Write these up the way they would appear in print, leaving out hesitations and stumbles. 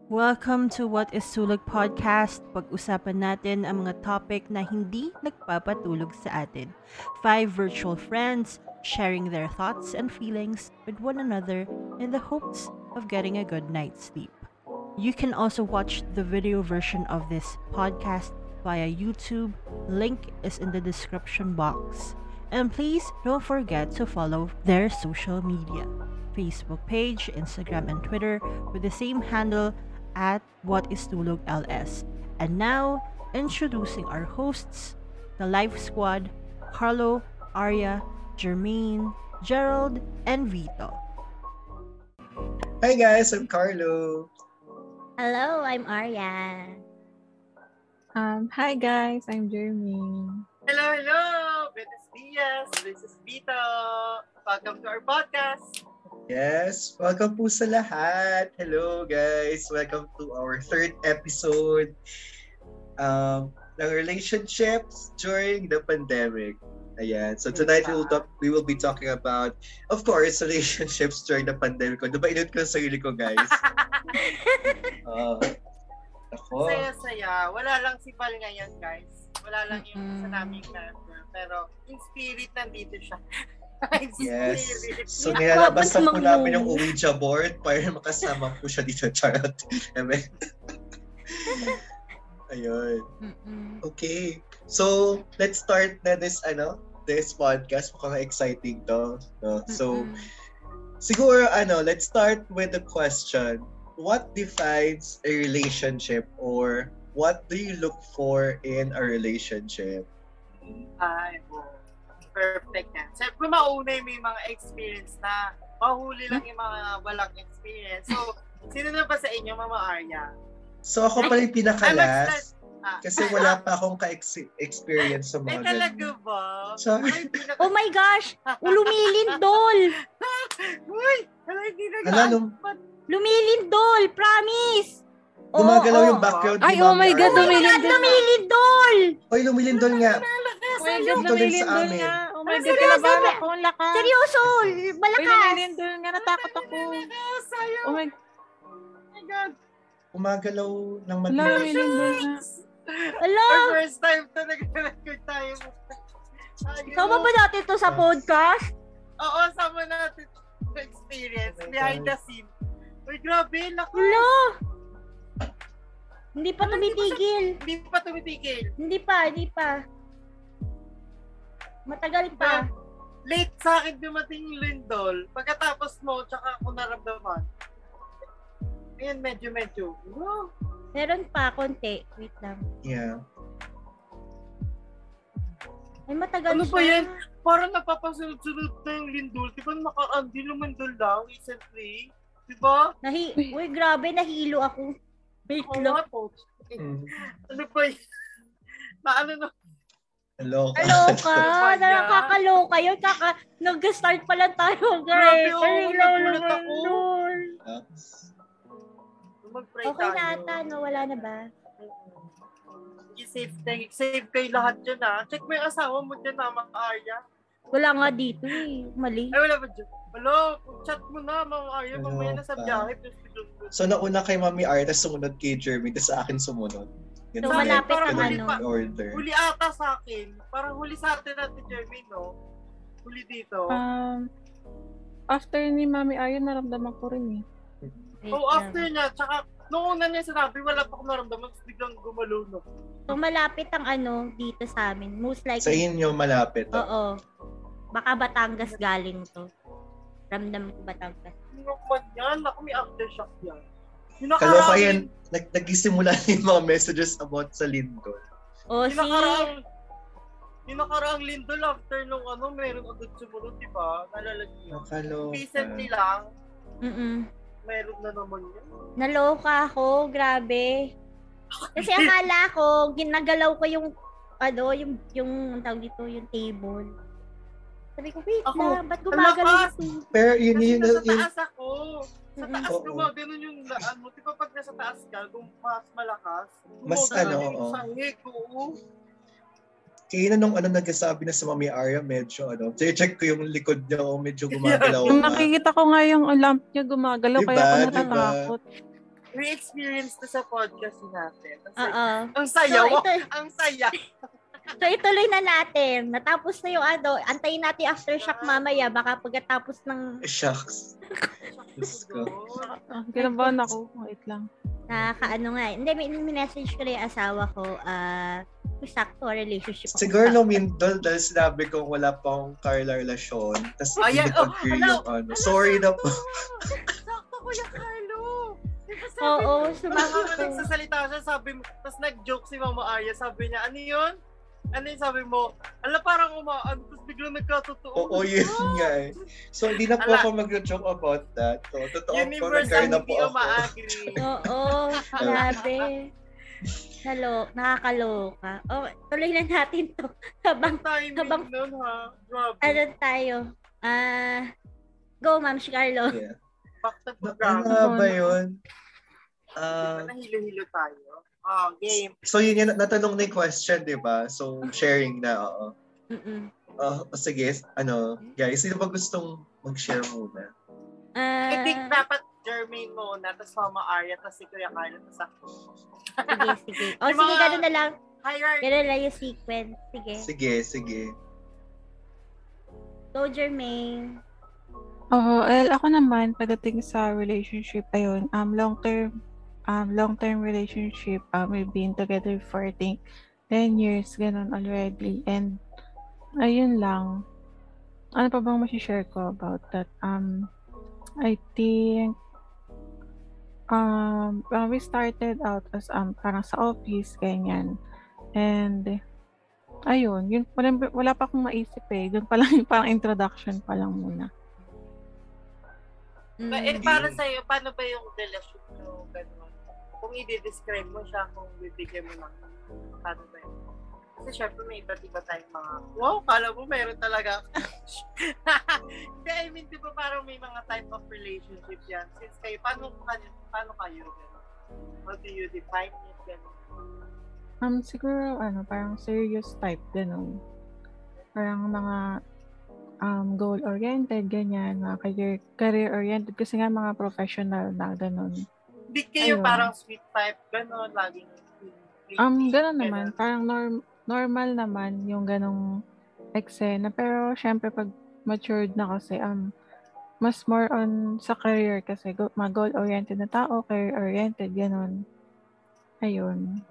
Welcome to What is Tulog Podcast. Pag-usapan natin ang mga topic na hindi nagpapatulog sa atin. 5 virtual friends sharing their thoughts and feelings with one another in the hopes of getting a good night's sleep. You can also watch the video version of this podcast via YouTube. Link is in the description box. And please don't forget to follow their social media. Facebook page, Instagram, and Twitter with the same handle at What is Tulog LS. And now, introducing our hosts, the Live Squad, Carlo, Arya, Jermaine, Gerald, and Vito. Hi guys, I'm Carlo. Hello, I'm Arya. Hi guys, I'm Jermaine. Hello! Buenos dias! This is Vito. Welcome to our podcast. Yes, welcome po sa lahat. Hello guys, welcome to our third episode ng relationships during the pandemic. Ayan. So tonight we will be talking about, of course, relationships during the pandemic. Napainit ko sa sarili ko, guys. Ako. Saya-saya. Wala lang si Val ngayon, guys. Wala lang yung sa naming member. Pero in spirit, nandito siya. Yes. So nilalabas na po namin yung Ouija board para makasama po siya dito. Charot. Ayun. Okay. So, let's start na this podcast. Mukhang exciting to. No? So, siguro, let's start with the question. What defines a relationship or what do you look for in a relationship? Perfect yan. Siyempre, mauna yung may mga experience na mahuli lang yung mga walang experience. So, sino na ba sa inyo, Mama Arya? So, ako pala yung pinaka-last. Kasi wala pa akong ka-experience sa mga talaga ba? Sorry. Oh my gosh! Lumilindol! Uy! Hindi na Lumilindol! Promise! Gumagalaw yung background. Ay, oh my God! Lumilindol! Oy, lumilindol nga. Oh my God, Dito din sa amin. nga. Oh my God, kinabahan ako. Ang lakas. Seryoso! Uy, Malakas! lumilindol nga. Natakot ako. Oh my God! Umagalaw ng God, lumilindol nga. Ala! Our first time to nag-record tayo. Sama ba natin to sa podcast? Oo, sama natin to experience behind the scene. Uy, grabe, lakas. Ala! Hindi pa tumitigil. Hindi pa. Matagal pa. Late sa akin dumating yung lindol. Pagkatapos mo, tsaka ako naramdaman. Ayan, medyo. Wow. Meron pa, konti. Wait lang. Yeah. Ay, matagal Ano siya. ba yan? Parang napapasunod-sunod na yung lindol. Di ba nakaraan din lumindol lang recently? Di ba? Uy, grabe, nahilo ako. Wait lang. Ano ba yan? Na. Hello. Kaloka! Nakakaloka yun. Nag-start pa lang tayo, guys. Nagulat ako. Mag-pray Okay tayo. na ata, no? Wala na ba? Save kayo lahat dyan, ha? Check mo yung asawa mo dyan, ha, Mama Arya. Wala nga dito, eh. Mali. Ay, wala ba dyan? Hello, chat mo na, Mama Arya. Hello, Mamaya na sa biyahe. So, nauna kay Mami Arya, tapos sumunod kay Jeremy, tapos sa akin sumunod. So, malapit ang order. Huli ata sa akin. Parang huli sa atin natin, Jeremy, no? Huli dito. After ni Mami Ayon, naramdaman ko rin eh. After niya, tsaka nung una niya sinabi, wala pa akong naramdaman, tapos biglang gumalo, no? So, malapit ang dito sa amin. Most likely. Sa inyo, malapit. Oo. Baka Batangas galing to. Ramdam ko Batangas. Ano naman yan? Ako may aftershock yan. Kaloka yan, nagsisimula yung mga messages about sa lindol. Yung nakaraang lindol after nung meron agad sumunod, di ba? Nalala niyo. Nakaloka. Recently lang, Mm-mm. meron na naman yan. Naloka ako, grabe. Kasi akala ko, ginagalaw ko yung tawag dito, yung table. Sabi ko, wait lang, ba't gumagalaw ito? Pero yun, Sa taas ako. Sa taas, Oo. gumagano yung laan mo. Di ba pag nasa taas ka, kung mas malakas, Mas yung sahig, oo. Kaya nung nagsasabi na sa Mami Arya, medyo check ko yung likod niya, medyo gumagalaw. Yung nakikita ko nga yung lamp niya gumagalaw, Diba? kaya ako natatakot. re-experience to sa podcast natin. Oo. Ang saya. So, Ang saya. So, ituloy na natin. Natapos na yung antayin natin aftershock mamaya. Baka pagkatapos ng Shucks. Diyos ko. Kinabahan ako. Wait lang. nakakaano nga. Hindi, may message ko na yung asawa ko. Sakto, relationship ako. Siguro lumindol dahil sinabi kong wala pang karelasyon. Tapos hindi nag-agree yung ano. Sorry na po. Sakto ko yung Carlo. Oo, sumagot ko. Nagsasalita siya, sabi mo, tapos nag-joke si Mama Arya, sabi niya, ano yun? Ano yung sabi mo? Ala, parang umaan, tapos biglang nagkatotoo. Oo, yun nga eh. So, hindi na po ako mag-joke about that. So, totoo po, nagkaroon na po ako. Oo, grabe. Nakakaloka. Oh, tuloy na natin to. Habang nun, ha? Grabe. ano tayo? Go, Ma'am Carlo. Yeah. Back to Ano nga ba yun? Nahilo-hilo tayo. Game. So, yun yung natanong na yung question, di ba? So, sharing na, oo. Sige, guys, sino ba gustong mag-share muna? I think dapat Jermaine muna, tapos Mama Arya, tapos si Kuya Carlo, tapos ako. Sige. O, sige, gano'n na lang. Hierarchy. Gano'n lang yung sequence. Sige. Go, Jermaine. Ako naman, pagdating sa relationship, ayun, long-term relationship, we've been together for, I think, 10 years, ganun already. And, ayun lang. Ano pa bang masishare ko about that? I think, we started out as, parang sa office, ganyan. And, ayun, yun, wala pa akong maisip eh. Doon pa lang yung parang introduction pa lang muna. Para sa'yo, paano ba yung relasyon nyo? Ganun? Kung i-describe mo siya, kung bibigyan mo ng paano ba yun? Kasi syempre may iba't iba tayong mga, wow, kala mo meron talaga. Hindi, I mean, di ba parang may mga type of relationship yan? Since kayo, paano kayo? Ganun? How do you define it? Ganun? Siguro, parang serious type, ganun. Parang mga goal-oriented, ganyan, mga career-oriented, kasi nga mga professional na, ganun. Hindi kayo parang sweet type, ganun, laging ganun naman, parang normal naman yung ganung eksena, pero syempre pag matured na kasi, mas more on sa career kasi, mga goal-oriented na tao, career-oriented, ganun. Ayun.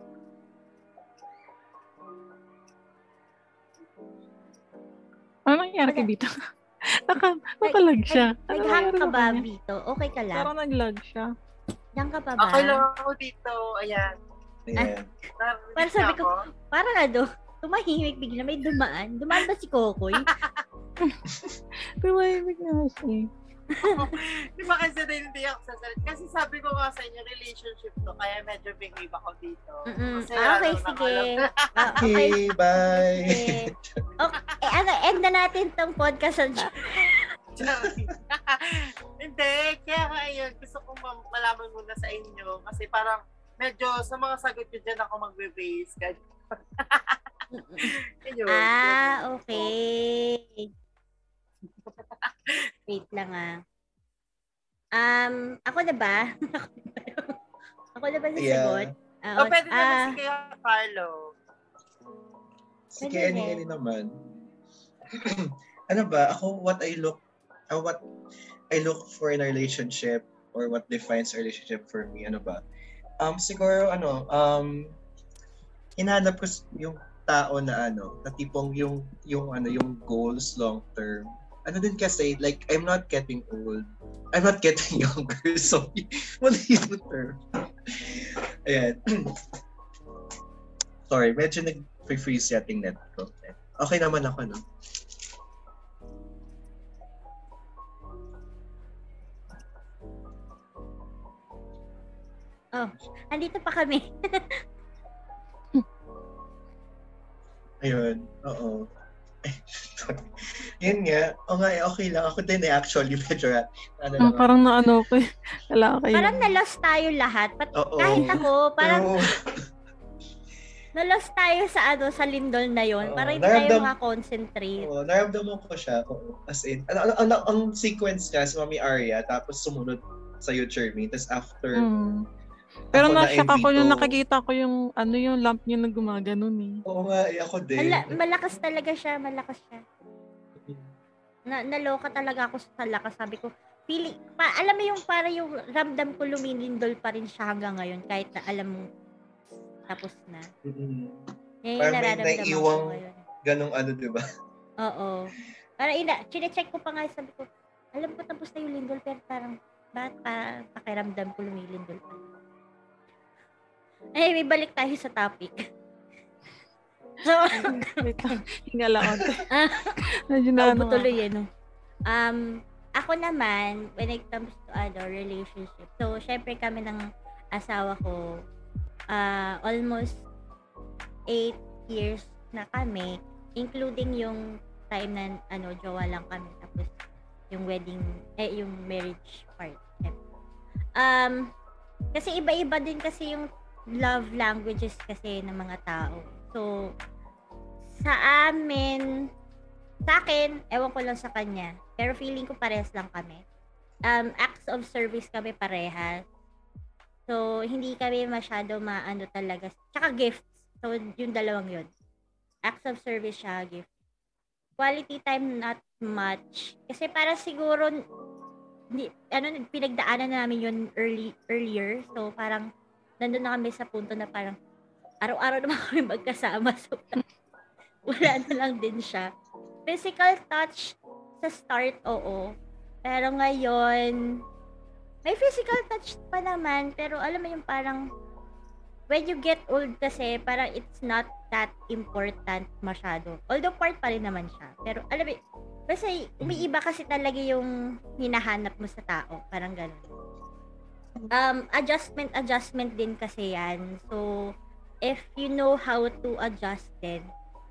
Ano nangyari kay Bito? Nakalag siya. Nag-hang ka ba, Bito? Okay ka lang? Parang nag-lag siya. Diyan ka pa ba? Okay lang ako dito. Ayan. Parang sabi ko, parang tumahimik bigla. May dumaan. Dumaan ba si Kokoy? Tumahimik na siya. Di ba kasi hindi ako sasalit? Kasi sabi ko nga sa inyo, relationship to, kaya medyo big ako dito. Kasi, okay, sige. Okay, bye. Okay, end na natin tong podcast. Hindi, kaya nga yun, gusto kong malaman muna sa inyo, kasi parang medyo sa mga sagot ko dyan ako magbe-base. Okay. Wait lang ako na ba? Ako na ba sasagot? Pwede naman si Kuya Carlo. Sige, any naman. Ano ba? Ako, what I look for in a relationship or what defines a relationship for me, ano ba? Siguro, hinahanap ko yung tao na na tipong yung goals long term. Ano din kasi, like, I'm not getting old. I'm not getting younger. So, what is the term? Ayan. Sorry, medyo nag-freeze yating net ko. Okay naman ako, no? Andito pa kami. Ayun, oo. Yun nga. Okay lang. Ako din actually. Medyo, parang naano ko. Parang na-lost tayo lahat. Kahit ako, parang na-lost tayo sa lindol na yon. Parang hindi tayo makakonsentrate. Naramdaman ko siya. As in, ang sequence nga si Mami Arya, tapos sumunod sa'yo, Jermaine. Tapos after, Pero Ako na-shock ako na-envy nung to. nakikita ko yung yung lamp niya na gumaganon eh. Oo nga, ako din. Malakas talaga siya, malakas siya. Naloka talaga ako sa lakas. Sabi ko, alam mo yung para yung ramdam ko lumilindol pa rin siya hanggang ngayon kahit na alam mo tapos na. Yan yung Parang may nararamdaman ko naiiwang ngayon. ganong diba? Oo. Parang chinecheck ko pa nga, sabi ko, alam ko tapos na yung lindol pero parang bakit pakiramdam ko lumilindol pa. Ay, may balik tayo sa topic. So, Hinga lang ako. Medyo na tuloy no. Ako naman, when it comes to relationship, so, syempre kami ng asawa ko, almost 8 years na kami, including yung time na, jowa lang kami, tapos yung wedding, yung marriage part. Kasi iba-iba din kasi yung love languages kasi ng mga tao. So, sa akin, ewan ko lang sa kanya, pero feeling ko parehas lang kami. Acts of service kami parehas. So, hindi kami masyado talaga. Tsaka gifts. So, yung dalawang yun. Acts of service siya, gift. Quality time, not much. Kasi para siguro, pinagdaanan namin yun earlier. So, parang, nandun na kami sa punto na parang, araw-araw naman kami magkasama. So, wala na lang din siya. Physical touch sa start, oo. Pero ngayon, may physical touch pa naman, pero alam mo yung parang, when you get old kasi, parang it's not that important masyado. Although part pa rin naman siya. Pero alam mo, kasi umiiba kasi talaga yung hinahanap mo sa tao. Parang ganun. Adjustment din kasi yan. So, if you know how to adjust din,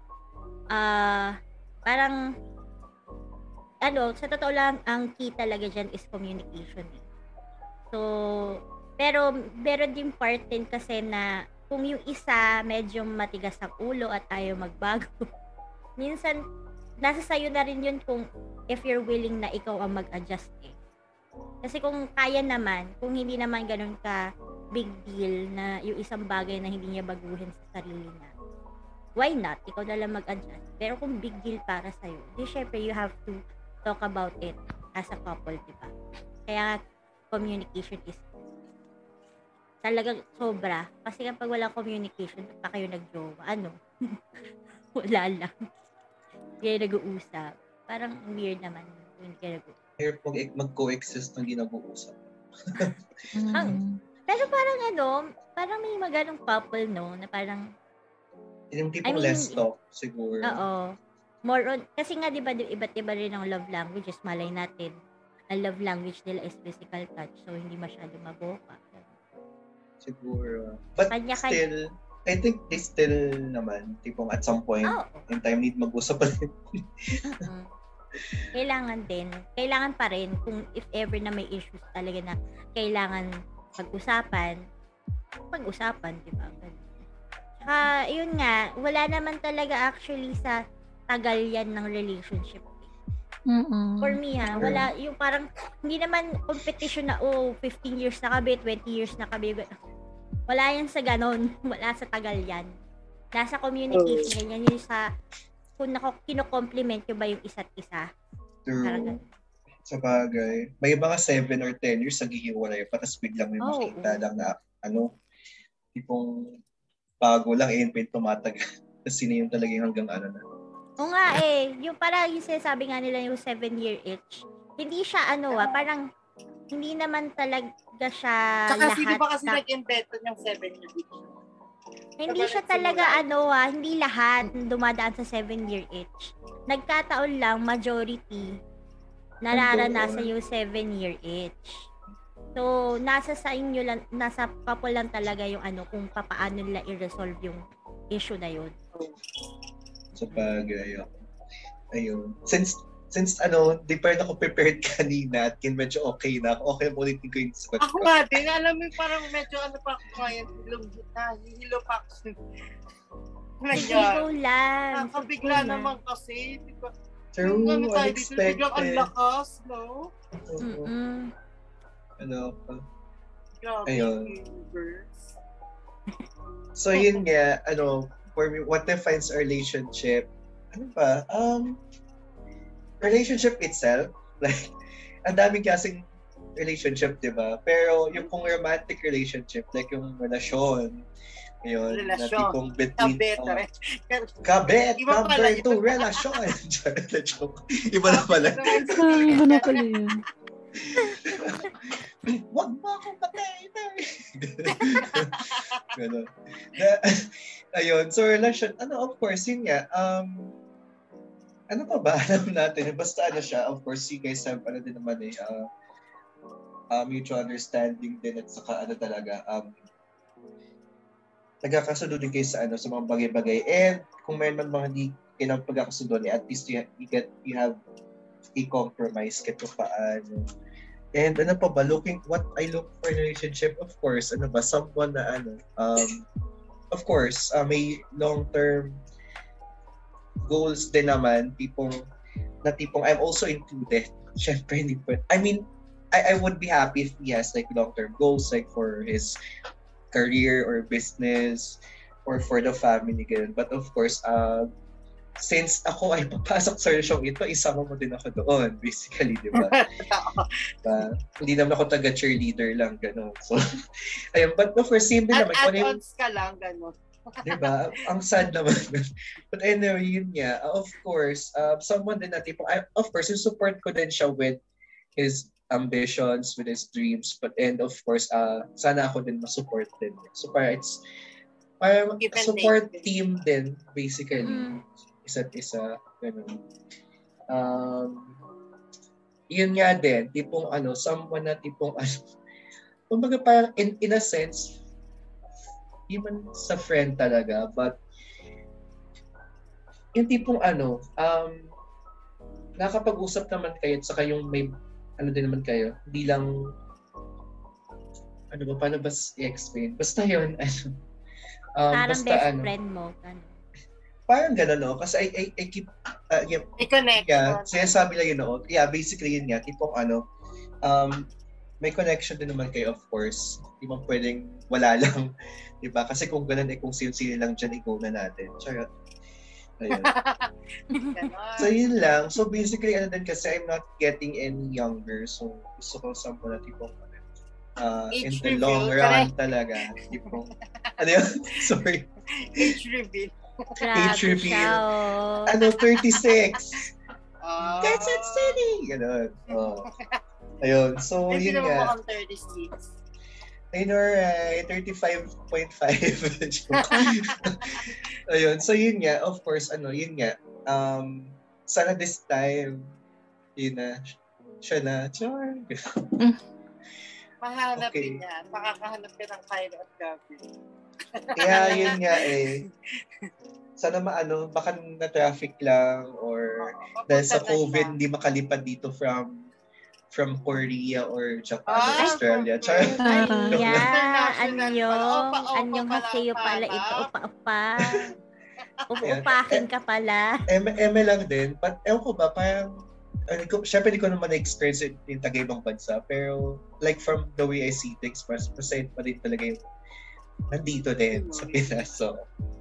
parang, sa totoo lang, ang key talaga dyan is communication. So, pero meron din part din kasi na kung yung isa medyo matigas ang ulo at ayaw magbago, minsan, nasa sayo na rin yun kung if you're willing na ikaw ang mag-adjust eh. Kasi kung kaya naman, kung hindi naman ganun ka big deal na yung isang bagay na hindi niya baguhin sa sarili niya, why not? Ikaw na lang mag-adjust. Pero kung big deal para sa'yo, di syempre you have to talk about it as a couple, diba? Kaya communication is talagang sobra. Kasi kapag walang communication, pa kayo nag-jowa, wala lang. Kaya nag-uusap. Parang weird naman yung nag-uusap. Here, mag-coexist ng ginag-uusap. Pero parang parang may maganong couple, no? Na parang yung tipong less talk, siguro. Oo. More on, kasi nga diba, iba't iba rin ang love languages. Malay natin, ang love language nila is physical touch. So, hindi masyado maboka. Siguro. But still, I think they still naman, tipong at some point, in time need mag-usap pa rin. Kailangan din. Kailangan pa rin kung if ever na may issues talaga na kailangan pag-usapan, diba? Yun nga, wala naman talaga actually sa tagal yan ng relationship. For me wala, yung parang, hindi naman competition na, 15 years na kami, 20 years na kami. Wala yan sa ganon. Wala sa tagal yan. Nasa communication yan. Yung sa, kung kino-compliment nyo ba yung isa't isa. True. Sa bagay. May iba nga 7 or 10 years naghihiwalay pa, tapos biglang may makita lang na, tipong bago lang, tumatagal. Tapos sino yung talagang hanggang na. Oo nga yung parang yung sinasabi nga nila yung 7-year itch. Hindi siya parang hindi naman talaga siya Saka lahat. sino ba kasi nag-invento ng 7-year itch? Hindi siya talaga hindi lahat dumadaan sa 7-year itch. Nagkataon lang majority nararanasan yung 7-year itch. So, nasa sa inyo lang, nasa couple lang talaga yung kung papaano nila i-resolve yung issue na yun. Sa bagay. Ayun. Since di pa rin ako prepared kanina at medyo okay na ako. Okay, ulitin ko yung sagot ko. Ako nga din, alam mo parang medyo pa ako ngayon, hilo pa ako. Higo lang. Nakabigla naman kasi, di ba? True, unexpected. Biglang ang lakas, no? Grabe Ayun. universe. So yun nga, for me, what defines a relationship? Ano ba? Relationship itself, like, ang daming klaseng relationship, di ba? Pero yung kung romantic relationship, like yung relasyon, yun, na tipong between... Kabet! Iba Number pala 2, relasyon! Joke. Iba na pala. Iba na pala yun. Wag mo akong patayin! Ganun. Ayun, so relasyon, of course, yun nga, ano pa ba alam natin? Basta siya, of course, you guys have, din naman mutual understanding din at saka talaga, nagkakasundo din kayo sa mga bagay-bagay. And kung mayroon man mga hindi kayo pagkakasundo, at least you have a compromise kahit paano. And ano pa ba, what I look for in a relationship, of course, someone na of course, may long-term goals din naman, tipong I'm also included. Syempre, hindi pa. I mean, I would be happy if he has like long-term goals, like for his career or business or for the family, ganun. But of course, since ako ay papasok sa relasyon ito, isama mo din ako doon, basically, di ba? Hindi naman ako taga-cheerleader lang, gano'n. So, ayun, but of course, same din naman. Add-ons ka lang, gano'n. Di ba? Ang sad naman. But anyway, yun nga. Of course, someone din na tipong, of course, yung support ko din siya with his ambitions, with his dreams, and of course, sana ako din masupport din. So, it's parang support team din, basically. Isa't isa, gano'n. Yun nga din, tipong someone na tipong kumbaga parang in a sense, even sa friend talaga, but yung tipong nakapag-usap naman kayo at saka yung may din naman kayo, hindi lang paano ba i-explain? Basta yun, parang basta best friend mo. Parang gano'n, no? Kasi I keep, i-connect. Yeah, sinasabi lang yun, no? Yeah, basically yun nga, tipong may connection din naman kayo, of course. Di ba pwedeng wala lang, di ba? Kasi kung gano'n, kung sino-sino lang dyan, ikaw na natin. Charot. Ayun. So, yun lang. So, basically, din kasi I'm not getting any younger. So, gusto ko someone na tipong in the long run talaga. Tipong, yun? Sorry. Age reveal. Age reveal. 36. Quezon City! Ganon. Ayun. So, hindi yun nga. naman mukhang 36. I know, right? 35.5. Ayun. So, yun nga. Of course, yun nga. Sana this time, yun na. Siya na. Char. Mahanap din yan. Makakahanap ka ng Kylo at Gabby. Kaya yun nga sana baka na-traffic lang or dahil sa COVID, hindi makalipad dito from Korea or Japan or Australia. Anyong haseyo pala ito. Upa-upa. Upahin ka pala. Eme lang din. But ewan ko ba, parang syempre di ko naman na-experience yung taga-ibang bansa. Pero like from the way I see things, masaya pa din talaga yung nandito din sa Pinas. So,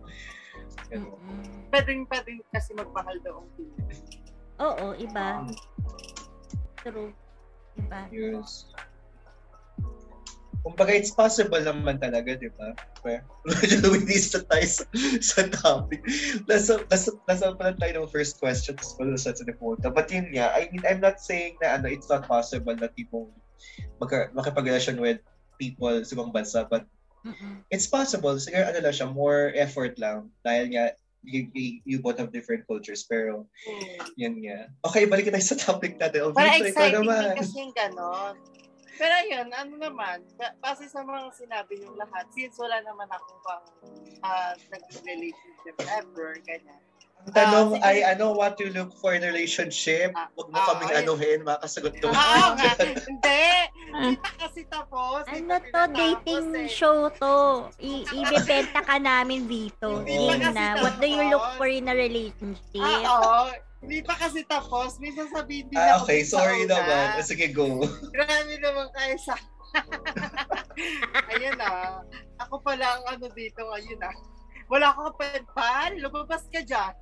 Pwedeng kasi magmahal daw ang Pinas. Oo, iba. True. Iba. Yes. Kumbaga, it's possible naman talaga, di ba? Medyo luminis na tayo sa topic. Nasa pala tayo ng first question, tapos pala sa punta. But yun nga, I mean, I'm not saying na it's not possible na tipong makipag-relasyon with people sa ibang bansa, but it's possible. Siguro lang siya, more effort lang. Dahil nga, you both have different cultures, pero yun nga. Okay, balik tayo sa topic natin. Para exciting din kasi yung ganon. Pero yun, naman, base sa mga sinabi yung lahat, since wala naman akong naging relationship ever, ganyan. Ang tanong ay, what you look for in a relationship? Huwag mo kaming makasagot doon. Hindi pa kasi tapos. Dating show to. Ibebenta ka namin dito. What do you look for in a relationship? Hindi pa kasi tapos. May sasabihin din ako. Okay, sorry naman. Sige, go. Grabe naman kayo sa Ayun na. Ako pala ang ano dito ngayon na. Wala kang pen-pal. Lumabas ka dyan.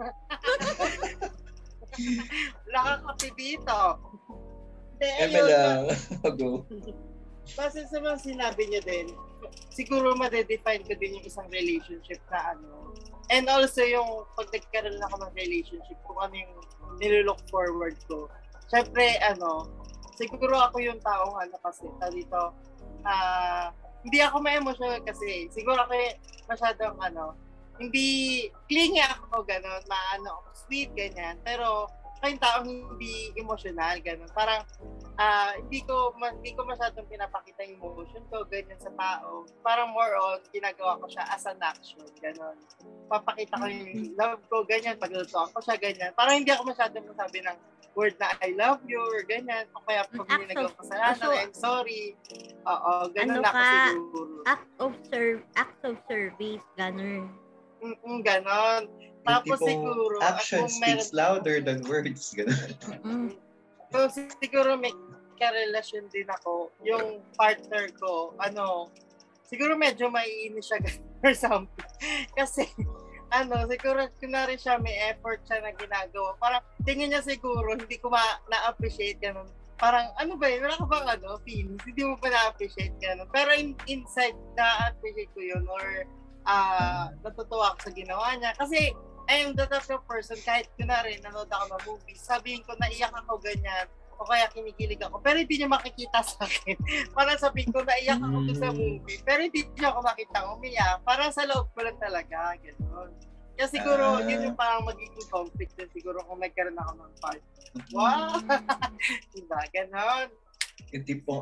Wala kang kape dito. Eme lang. Go. Basta sa mga sinabi niyo din, siguro ma-define ko din yung isang relationship na ano. And also yung pag nagkaroon ako ng relationship, kung ano yung nilook forward ko. Siyempre, siguro ako yung taong kasi, dito, hindi ako ma-emotional kasi, siguro ako masyadong hindi clingy ako, gano'n, sweet, ganyan. Pero, kayong taong hindi emotional, gano'n. Parang, hindi ko masyadong pinapakita yung emotion ko, ganyan sa tao. Parang more on, ginagawa ko siya as an action, gano'n. Papakita ko yung love ko, ganyan. Paglutuan ko siya, ganyan. Parang hindi ako masyadong masabi ng word na I love you, or ganyan. O kaya pag may nagawang kasalanan, I'm sorry. Oo, gano'n ako siguro. Act of service, gano'n. Ganon. Tapos siguro, action speaks louder than words. Ganon. So siguro may karelasyon din ako. Yung partner ko, siguro medyo maiinis siya or something. Kasi, siguro kunwari siya, may effort siya na ginagawa. Parang tingin niya siguro, hindi ko na-appreciate ganun. Parang, ba yun? Wala ka bang feelings? Hindi mo pa na-appreciate ganun. Pero inside, na-appreciate ko yun or natutuwa ako sa ginawa niya. Kasi, I am the type of person, kahit kunwari, nanood ako ng movie, sabihin ko, naiyak ako ganyan, o kaya kinikilig ako, pero hindi niya makikita sa akin. Parang sabihin ko, naiyak ako sa movie, pero hindi niya ako makita umiyak. Parang sa loob ko lang talaga, gano'n. Kaya siguro, yun yung parang magiging conflict din siguro kung nagkaroon ako ng partner. Wow! Diba? Gano'n. Yung tipong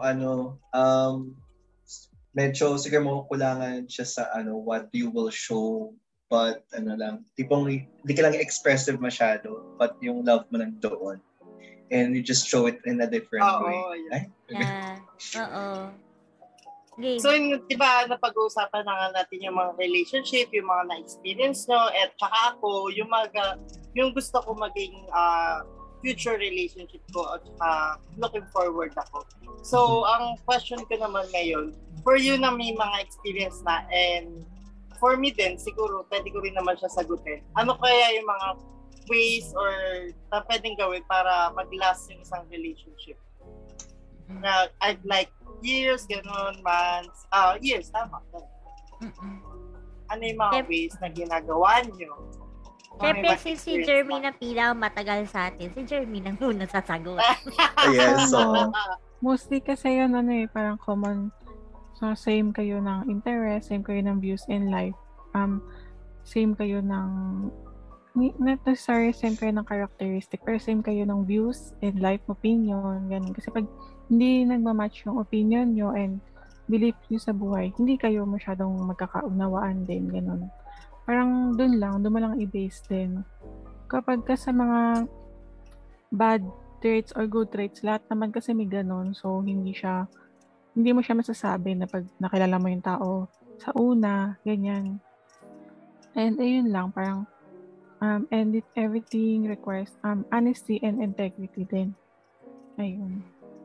medyo siguro makukulangan siya sa what you will show, but tipong hindi ka lang expressive masyado, but yung love mo lang doon. And you just show it in a different way. Yeah. Oo. Okay. So, diba, napag-uusapan na nga natin yung mga relationship, yung mga na-experience nyo, at saka ako, yung gusto ko maging future relationship ko at looking forward ako. So, ang question ko naman ngayon, for you na may mga experience na, and for me din, siguro, pwede ko rin naman siya sagutin. Ano kaya yung mga ways or na pwedeng gawin para mag-last yung isang relationship? Na I'd like years, gano'n, months, years, tama. Ano yung mga ways na ginagawa nyo? Siyempre, si Jeremy na pila matagal sa atin. Si Jeremy nang una sasagot. Yes, so. Mostly kasi yun, parang common. So, same kayo ng interest, same kayo ng views in life. Same kayo ng, not necessarily same kayo ng characteristic, pero same kayo ng views in life, opinion, ganun. Kasi pag hindi nagmamatch yung opinion nyo and belief nyo sa buhay, hindi kayo masyadong magkakaunawaan din, ganun. Parang doon mo lang i-base din. Kapag ka sa mga bad traits or good traits, lahat naman kasi may ganun. So, hindi mo siya masasabi na pag nakilala mo yung tao sa una, ganyan. And ayun lang, parang and everything requires honesty and integrity din. Ayun.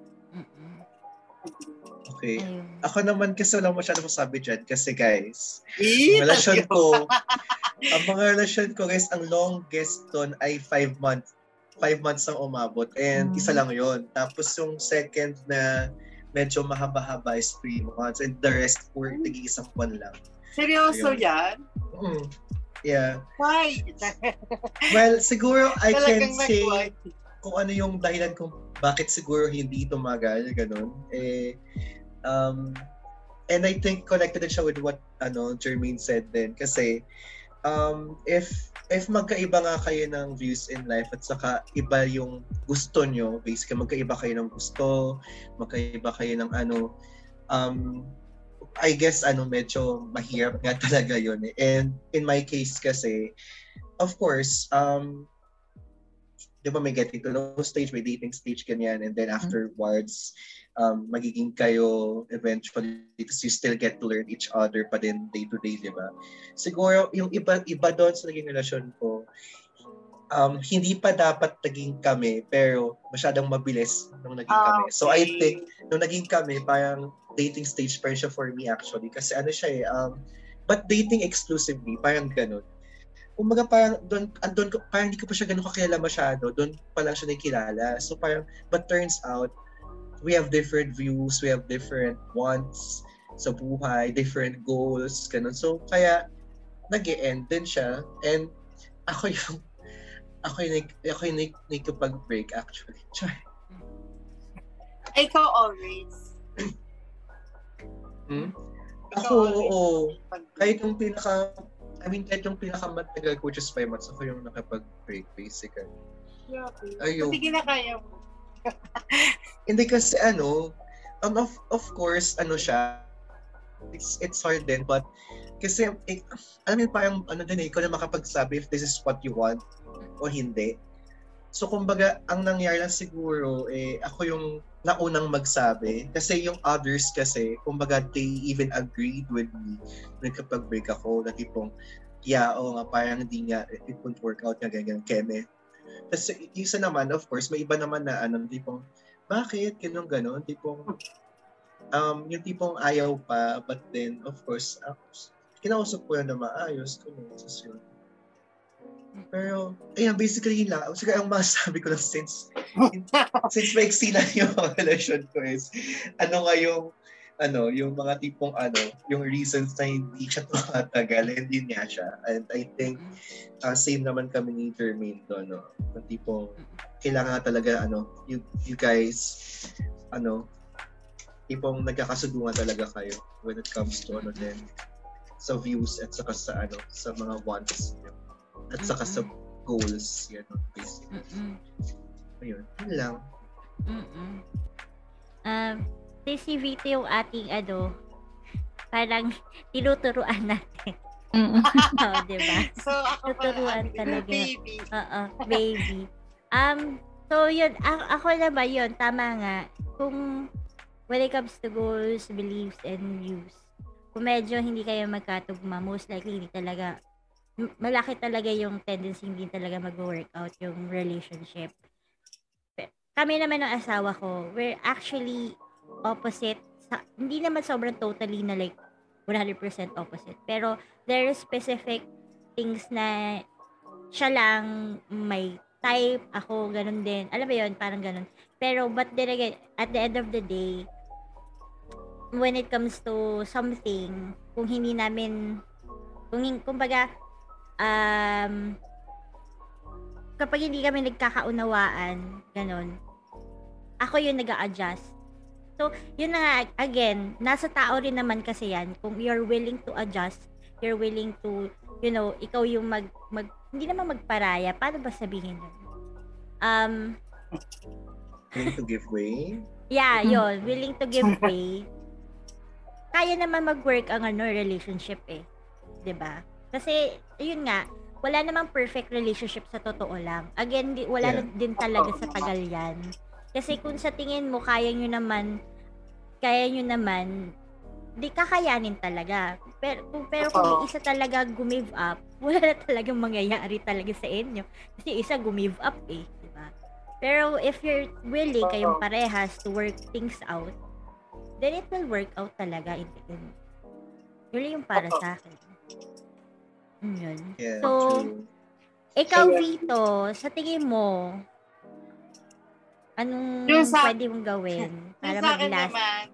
Okay. Ako naman kasi wala masyadong masabi dyan kasi guys, ang mga relasyon ko guys, ang longest doon ay 5 months. 5 months ang umabot and isa lang yon. Tapos yung second na medyo mahaba-haba is 3 months and the rest for tig-isang buwan lang. Seryoso yan? Yeah. Why? Well, siguro I can say kung ano yung dahilan kung bakit siguro hindi tumagal, ganun. And I think connected din siya with what Jermaine said din. Kasi if magkaiba nga kayo ng views in life at saka iba yung gusto nyo, basically magkaiba kayo ng gusto, magkaiba kayo ng I guess medyo mahirap nga talaga yun eh. And in my case kasi, of course, di ba may getting to know stage, may dating stage ganyan, and then afterwards, magiging kayo eventually because you still get to learn each other pa din day to day, di ba? Siguro yung iba doon sa naging relasyon ko, hindi pa dapat naging kami pero masyadong mabilis nung naging kami. So I think nung naging kami parang dating stage pa rin siya for me actually. Kasi ano siya but dating exclusively, parang ganun. Kumbaga parang parang hindi ko pa siya ganun kakilala masyado, doon pa lang siya nakilala. So parang, but turns out, we have different views, we have different wants sa buhay, different goals, ganun. So kaya, nag-e-end din siya. And ako yung nakikipag-break actually. Ikaw always. Ako, oo. Kahit yung pinakamatagal ko, which is 5 months, ako yung nakapag-break, basically. Ayun. Hindi kinakaya mo. Hindi kasi of course, siya, it's hard din, but kasi, alam mo parang, ikaw na makapagsabi if this is what you want o hindi. So, kumbaga, ang nangyari lang siguro, ako yung naunang magsabi. Kasi yung others kasi, kumbaga, they even agreed with me na kapag break ako, na tipong, nga, parang hindi nga, it won't work out nga, ganyan, keme. Kasi, isa naman, of course, may iba naman na, tipong, bakit? Ganon, tipong, yung tipong ayaw pa, but then, of course, kinausap ko na maayos, yun. Pero, ayun, basically yun lang. Siguro ang masasabi ko lang since maiksi na yung relation ko is, yung mga tipong yung reasons na hindi siya tumatagal, hindi niya siya. And I think, same naman kami ni Jermaine doon, no? Yung tipong, kailangan talaga, you guys, tipong nagkakasudungan talaga kayo when it comes to, then, sa views at saka sa, sa mga wants, at saka sa goals, basically. Ayun, yun lang. Si Vito yung ating parang tinuturuan natin. Diba? So, ako tuturuan talaga. Baby. Baby. So, yun, ako naman yun, tama nga. Kung when it comes to goals, beliefs, and views, kung medyo hindi kayo magkatugma, most likely hindi talaga malaki talaga yung tendency hindi talaga mag-workout yung relationship. Kami naman ng asawa ko, we're actually opposite. Hindi naman sobrang totally na like 100% opposite. Pero there are specific things na siya lang may type, ako ganun din. Alam mo yun, parang ganun. Pero but then again, at the end of the day, when it comes to something, kung hindi namin, kumbaga, kapag hindi kami nagkakaunawaan, ganun, ako yung nag-a-adjust. So, yun na nga, again, nasa tao rin naman kasi yan. Kung you're willing to adjust, you're willing to, ikaw yung hindi naman magparaya. Paano ba sabihin nun? Willing to give way? Yeah, yun. Willing to give way. Kaya naman mag-work ang relationship eh. 'Di ba? Kasi, yun nga, wala namang perfect relationship sa totoo lang. Again, wala din talaga sa tagal yan. Kasi kung sa tingin mo, kaya nyo naman, di kakayanin talaga. Pero kung yung isa talaga gumive up, wala na talagang mangyayari talaga sa inyo. Kasi isa gumive up eh. Diba? Pero if you're willing, kayong parehas to work things out, then it will work out talaga in the end. Yun yung para sa akin. Yun. Yeah, so, true. Ikaw, Vito, sa tingin mo, anong pwede mong gawin para mag-last?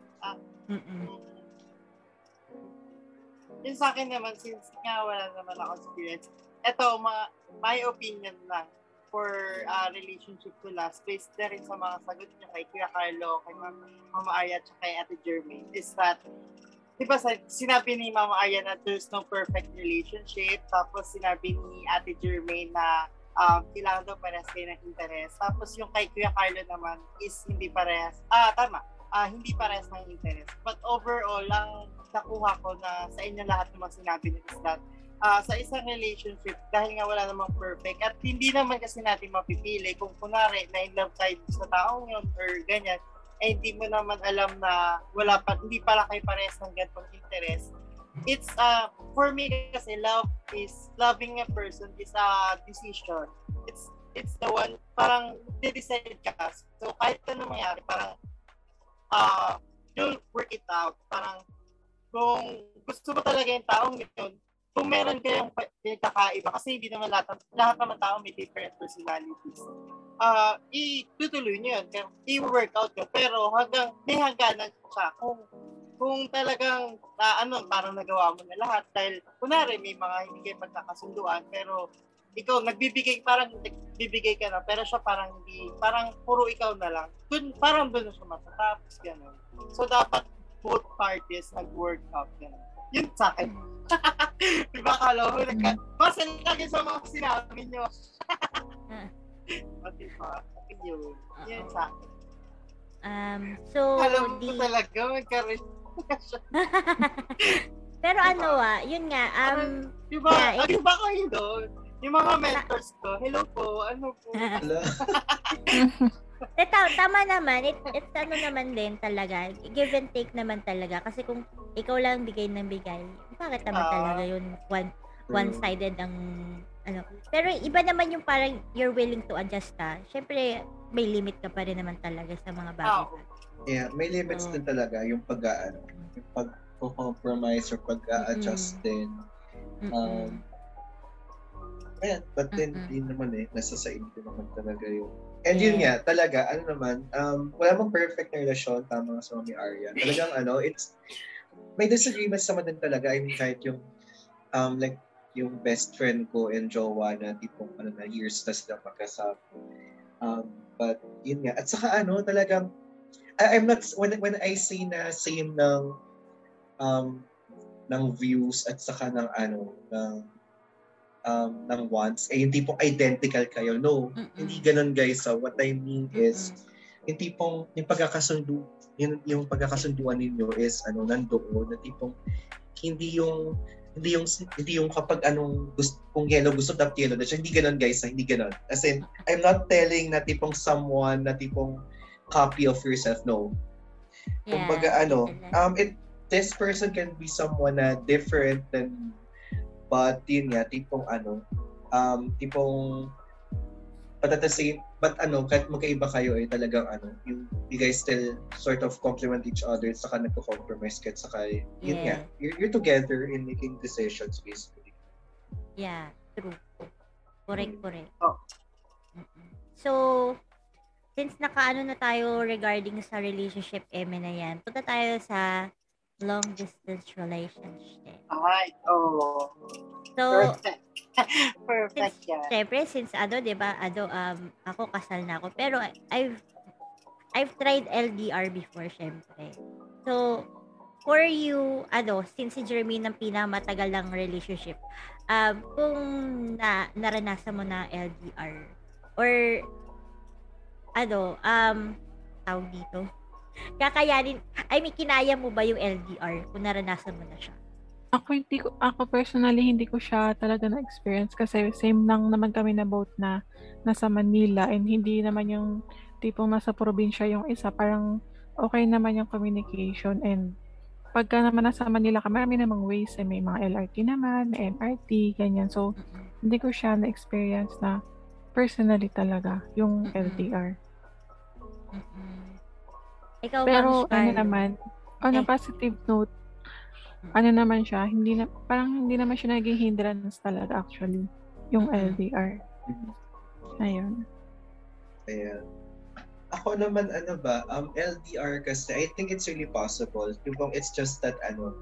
Yung sa akin naman, since nga wala naman ako experience, eto, my opinion lang for relationship to last, based na rin sa mga sagot niya kay Kuya Carlo, kay Mama Aya, at kay Ate Jermaine, is that, diba sinabi ni Mama Aya na there's no perfect relationship, tapos sinabi ni Ate Jermaine na kailangan daw parehas kayo ng interes. Tapos yung kay Kuya Carlo naman is hindi parehas. Hindi parehas ng interes. But overall, ang nakuha ko na sa inyo lahat naman sinabi nito is that sa isang relationship, dahil nga wala namang perfect, at hindi naman kasi natin mapipili kung kunwari na in love tayo sa taong yun or ganyan, hindi mo naman alam na hindi pala kayo parehas ng ganitong interest. It's for me kasi loving a person is a decision. It's the one parang de-decide ka. So kahit ano mangyari, parang you'll work it out. Parang, kung gusto mo talaga yung taong yun, kung meron kayong pinagkakaiba, kasi hindi naman lahat naman tao may different personalities. Itutuloy nyo yun, i-work out yun, pero may hangganan siya. Kung talagang, parang nagawa mo na lahat, dahil, kunwari, may mga hindi kayo pagkakasunduan, pero ikaw, nagbibigay ka na, pero siya parang hindi, parang puro ikaw na lang. Parang doon na siya matatapos, gano'n. So, dapat both parties nag-work out, gano'n. Yun sa akin. Diba, kala mo, masal lagi sa mga sinabi nyo. Diba, yun sa akin. So, alam mo talaga, magkaroon. Pero yun nga, diba, ba kayo doon? Yung mga mentors ko, hello po, ano po? Hello. Tama naman, it's naman din talaga, give and take naman talaga, kasi kung ikaw lang bigay ng bigay, bakit naman talaga yun one-sided ang pero iba naman yung parang you're willing to adjust syempre may limit ka pa rin naman talaga sa mga bagay. Yeah, may limits din talaga yung yung pag-compromise or pag-adjust din. But then, yun naman nasa sa inyo naman talaga yun. And yun nga, talaga, wala mong perfect na relasyon, tama nga sa Mami Arya. Talagang, may disagreements naman din talaga. I mean, kahit yung, like, yung best friend ko and jowa na tipong, na years na sila magkasama. But, yun nga. At saka, talagang, I'm not, when I say na same ng views at saka ng wants, yung tipong identical kayo. No, hindi ganun guys. So what I mean is, yung tipong, yung pagkakasunduan ninyo is, nandoon, na tipong, hindi yung kapag kung yellow, gusto dapat yellow. Hindi ganun guys, hindi ganun. As in, I'm not telling na tipong someone na tipong copy of yourself, no. Kumbaga, this person can be someone na different than. But yun nga, tipong but at the same, kahit magkaiba kayo talagang you guys still sort of complement each other, saka nagko-compromise kahit saka yun nga, you're together in making decisions basically. Yeah, true. Correct. Oh. So, since nakaano na tayo regarding sa relationship na yan, punta tayo sa long distance relationship. Alright. Oh. So, perfect yan. Siyempre, since diba, ako kasal na ako. Pero I've tried LDR before, syempre. So, for you, since si Jermaine ang pinamatagal ng relationship, kung naranasan mo na LDR, or, tawag dito, kakayanin, kinaya mo ba yung LDR kung naranasan mo na siya? Ako personally, hindi ko siya talaga na-experience kasi same lang naman kami na both na nasa Manila and hindi naman yung tipong nasa probinsya yung isa. Parang okay naman yung communication and pagka naman nasa Manila ka, marami namang ways may mga LRT naman, may MRT, ganyan. So, hindi ko siya na-experience na personally talaga yung LDR. Ikaw, pero naman, on a positive note, naman siya, parang hindi naman siya naging hindrance talaga actually, yung LDR. Ayun. Ayan. Ako naman, LDR kasi, I think it's really possible. It's just that,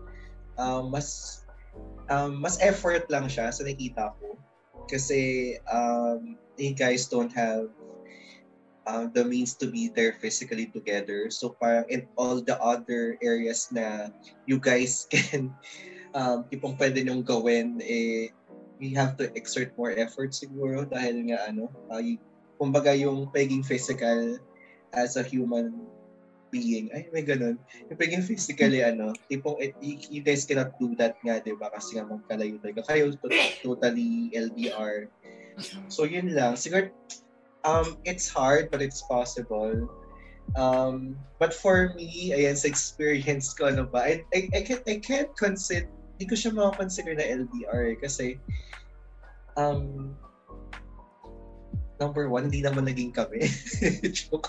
mas effort lang siya sa nakita ko. Kasi, you guys don't have the means to be there physically together. So parang in all the other areas na you guys can tipong pwede nyong gawin, we have to exert more effort siguro dahil nga kumbaga yung pagiging physical as a human being, may ganun. Yung pagiging physically tipong you guys cannot do that nga, diba? Kasi nga magkalayo talaga kayo, totally LDR. So yun lang. Siguro it's hard, but it's possible. But for me, ayan, sa experience ko, I can't consider, hindi ko siya makakonsider na LDR kasi, number 1, hindi naman naging kami. Joke.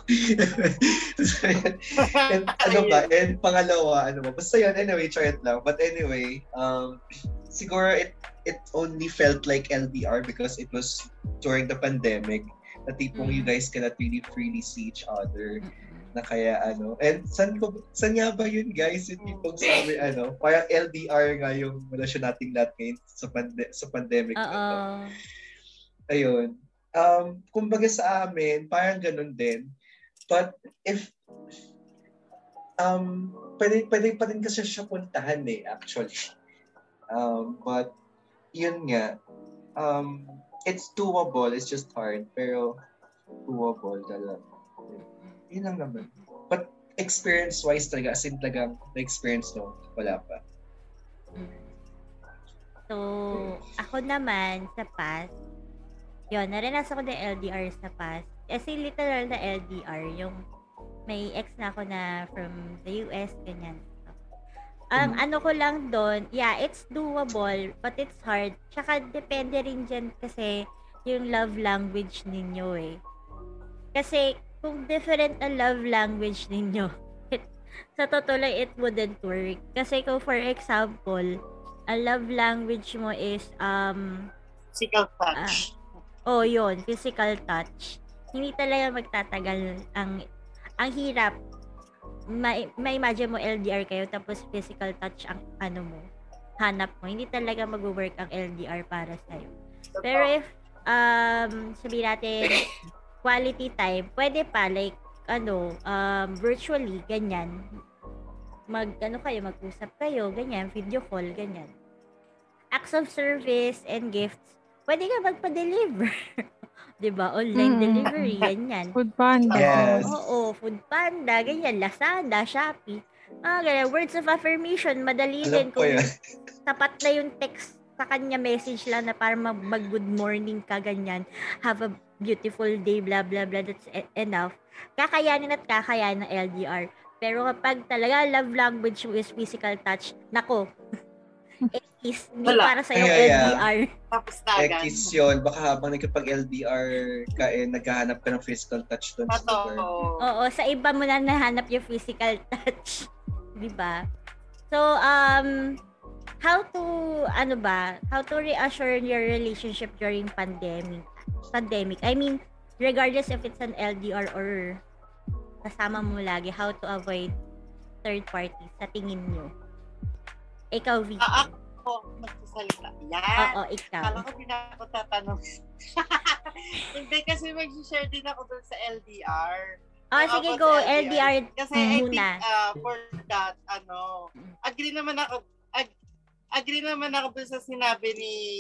And ano ba? And pangalawa, ano ba? Basta yun, anyway, try it lang. But anyway, siguro it only felt like LDR because it was during the pandemic na tipong you guys cannot really freely see each other. Na kaya ano. And saan nga ba yun, guys? Yung tipong sabi, parang LDR nga yung relasyon nating lahat ngayon sa pandemic. Ayun. Kumbaga sa amin, parang ganun din. But if pwede pa rin kasi siya puntahan actually. But yun nga, it's doable, it's just hard, pero doable talaga. Yun lang naman. But experience-wise talaga, as in talagang na-experience wala pa. So, ako naman sa past, yun, naranasan ko na LDR sa past. Kasi literal na LDR, yung may ex na ako na from the US, ganyan. Ano ko lang doon, yeah, it's doable, but it's hard. Tsaka depende rin dyan kasi yung love language ninyo Kasi kung different ang love language ninyo, sa totoo lang, it wouldn't work. Kasi kung for example, ang love language mo is, physical touch. Yun, physical touch. Hindi talaga magtatagal ang hirap. Imagine mo LDR kayo tapos physical touch ang hanap mo. Hindi talaga mag-work ang LDR para sa'yo. Pero if sabihin natin quality time, pwede pa like virtually ganyan. Mag-usap kayo, ganyan, video call, ganyan. Acts of service and gifts, pwede ka magpa-deliver. 'Di ba? Online delivery, ganyan. Food Panda. Yes. Oo, Food Panda, ganyan, Lazada, Shopee. Ganyan. Words of affirmation, madali din kung tapat na yung text sa kanya, message lang na para mag-good morning ka, ganyan. Have a beautiful day, blah, blah, blah. That's enough. Kakayanin ng LDR. Pero kapag talaga love language mo is physical touch, nako, X, hindi para sa'yo LDR. Tapos na agad. X yun. Baka habang nagkapag-LDR ka, naghahanap ka ng physical touch doon. Oo, sa iba mo na nahanap yung physical touch. Diba? So, how to reassure your relationship during pandemic? I mean, regardless if it's an LDR or kasama mo lagi, how to avoid third parties sa tingin nyo? Ikaw, Vicky. Ako magsasalita. Yan. Oo, ikaw. Kala ko din ako tatanong. Hindi, kasi mag-share din ako dun sa LDR. Sige, go. LDR kasi muna. I think for that, agree naman ako dun sa sinabi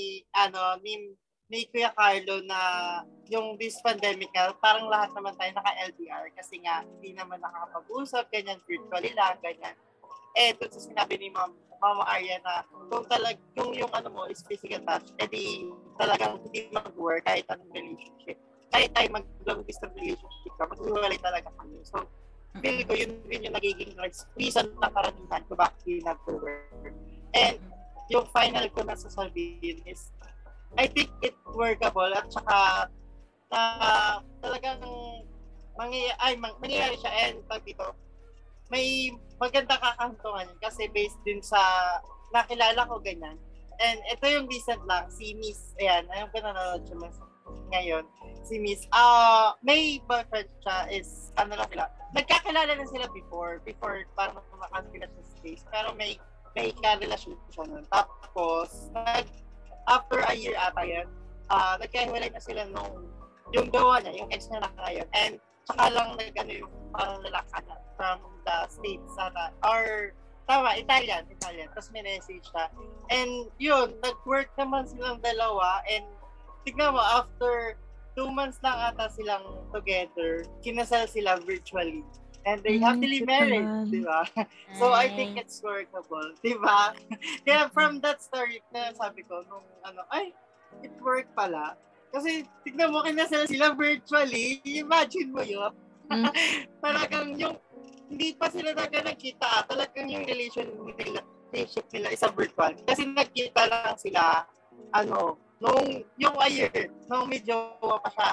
ni Kuya Carlo na yung this pandemic parang lahat naman tayo naka-LDR kasi nga hindi naman nakakapag-usap, ganyan, virtually lang, ganyan. Dun sa sinabi ni Mama Arya na kung yung mo is physical touch, edi talagang hindi mag-work kahit anong relationship. Kahit tayo mag-long distance relationship ka, mag-iwalay talaga kami. So, feel ko yun yung nagiging reason na karamihan ko bakit hindi nag-work. And yung final ko na sasabihin is, I think it workable at saka talagang mangyayari siya and dito, may maganda kakantungan kasi based din sa nakilala ko ganyan. And ito yung recent lang, si Miss, ayun pinanonood siya ngayon, si Miss, may boyfriend siya is, nagkakilala na sila before parang makakilala sa space, pero may ka-relasyon siya nun. Tapos, after a year ata yan, nagkahiwalay na sila yung gawa niya, yung ex niya na ngayon. And saka lang yung parang lalaki na from the States or Italian. Tapos may message siya. And yun, nag-work naman silang dalawa and tignan mo, after 2 months lang ata silang together, kinasal sila virtually. And they happily married, di ba? So I think it's workable, di ba? Kaya from that story na sabi ko, it worked pala. Kasi tignan mo, kinasal sila virtually, imagine mo yun. Talagang yung hindi pa sila nagkita, talagang yung relationship nila isa virtual. Kasi nagkita lang sila, yung a year, nung medyo pa siya.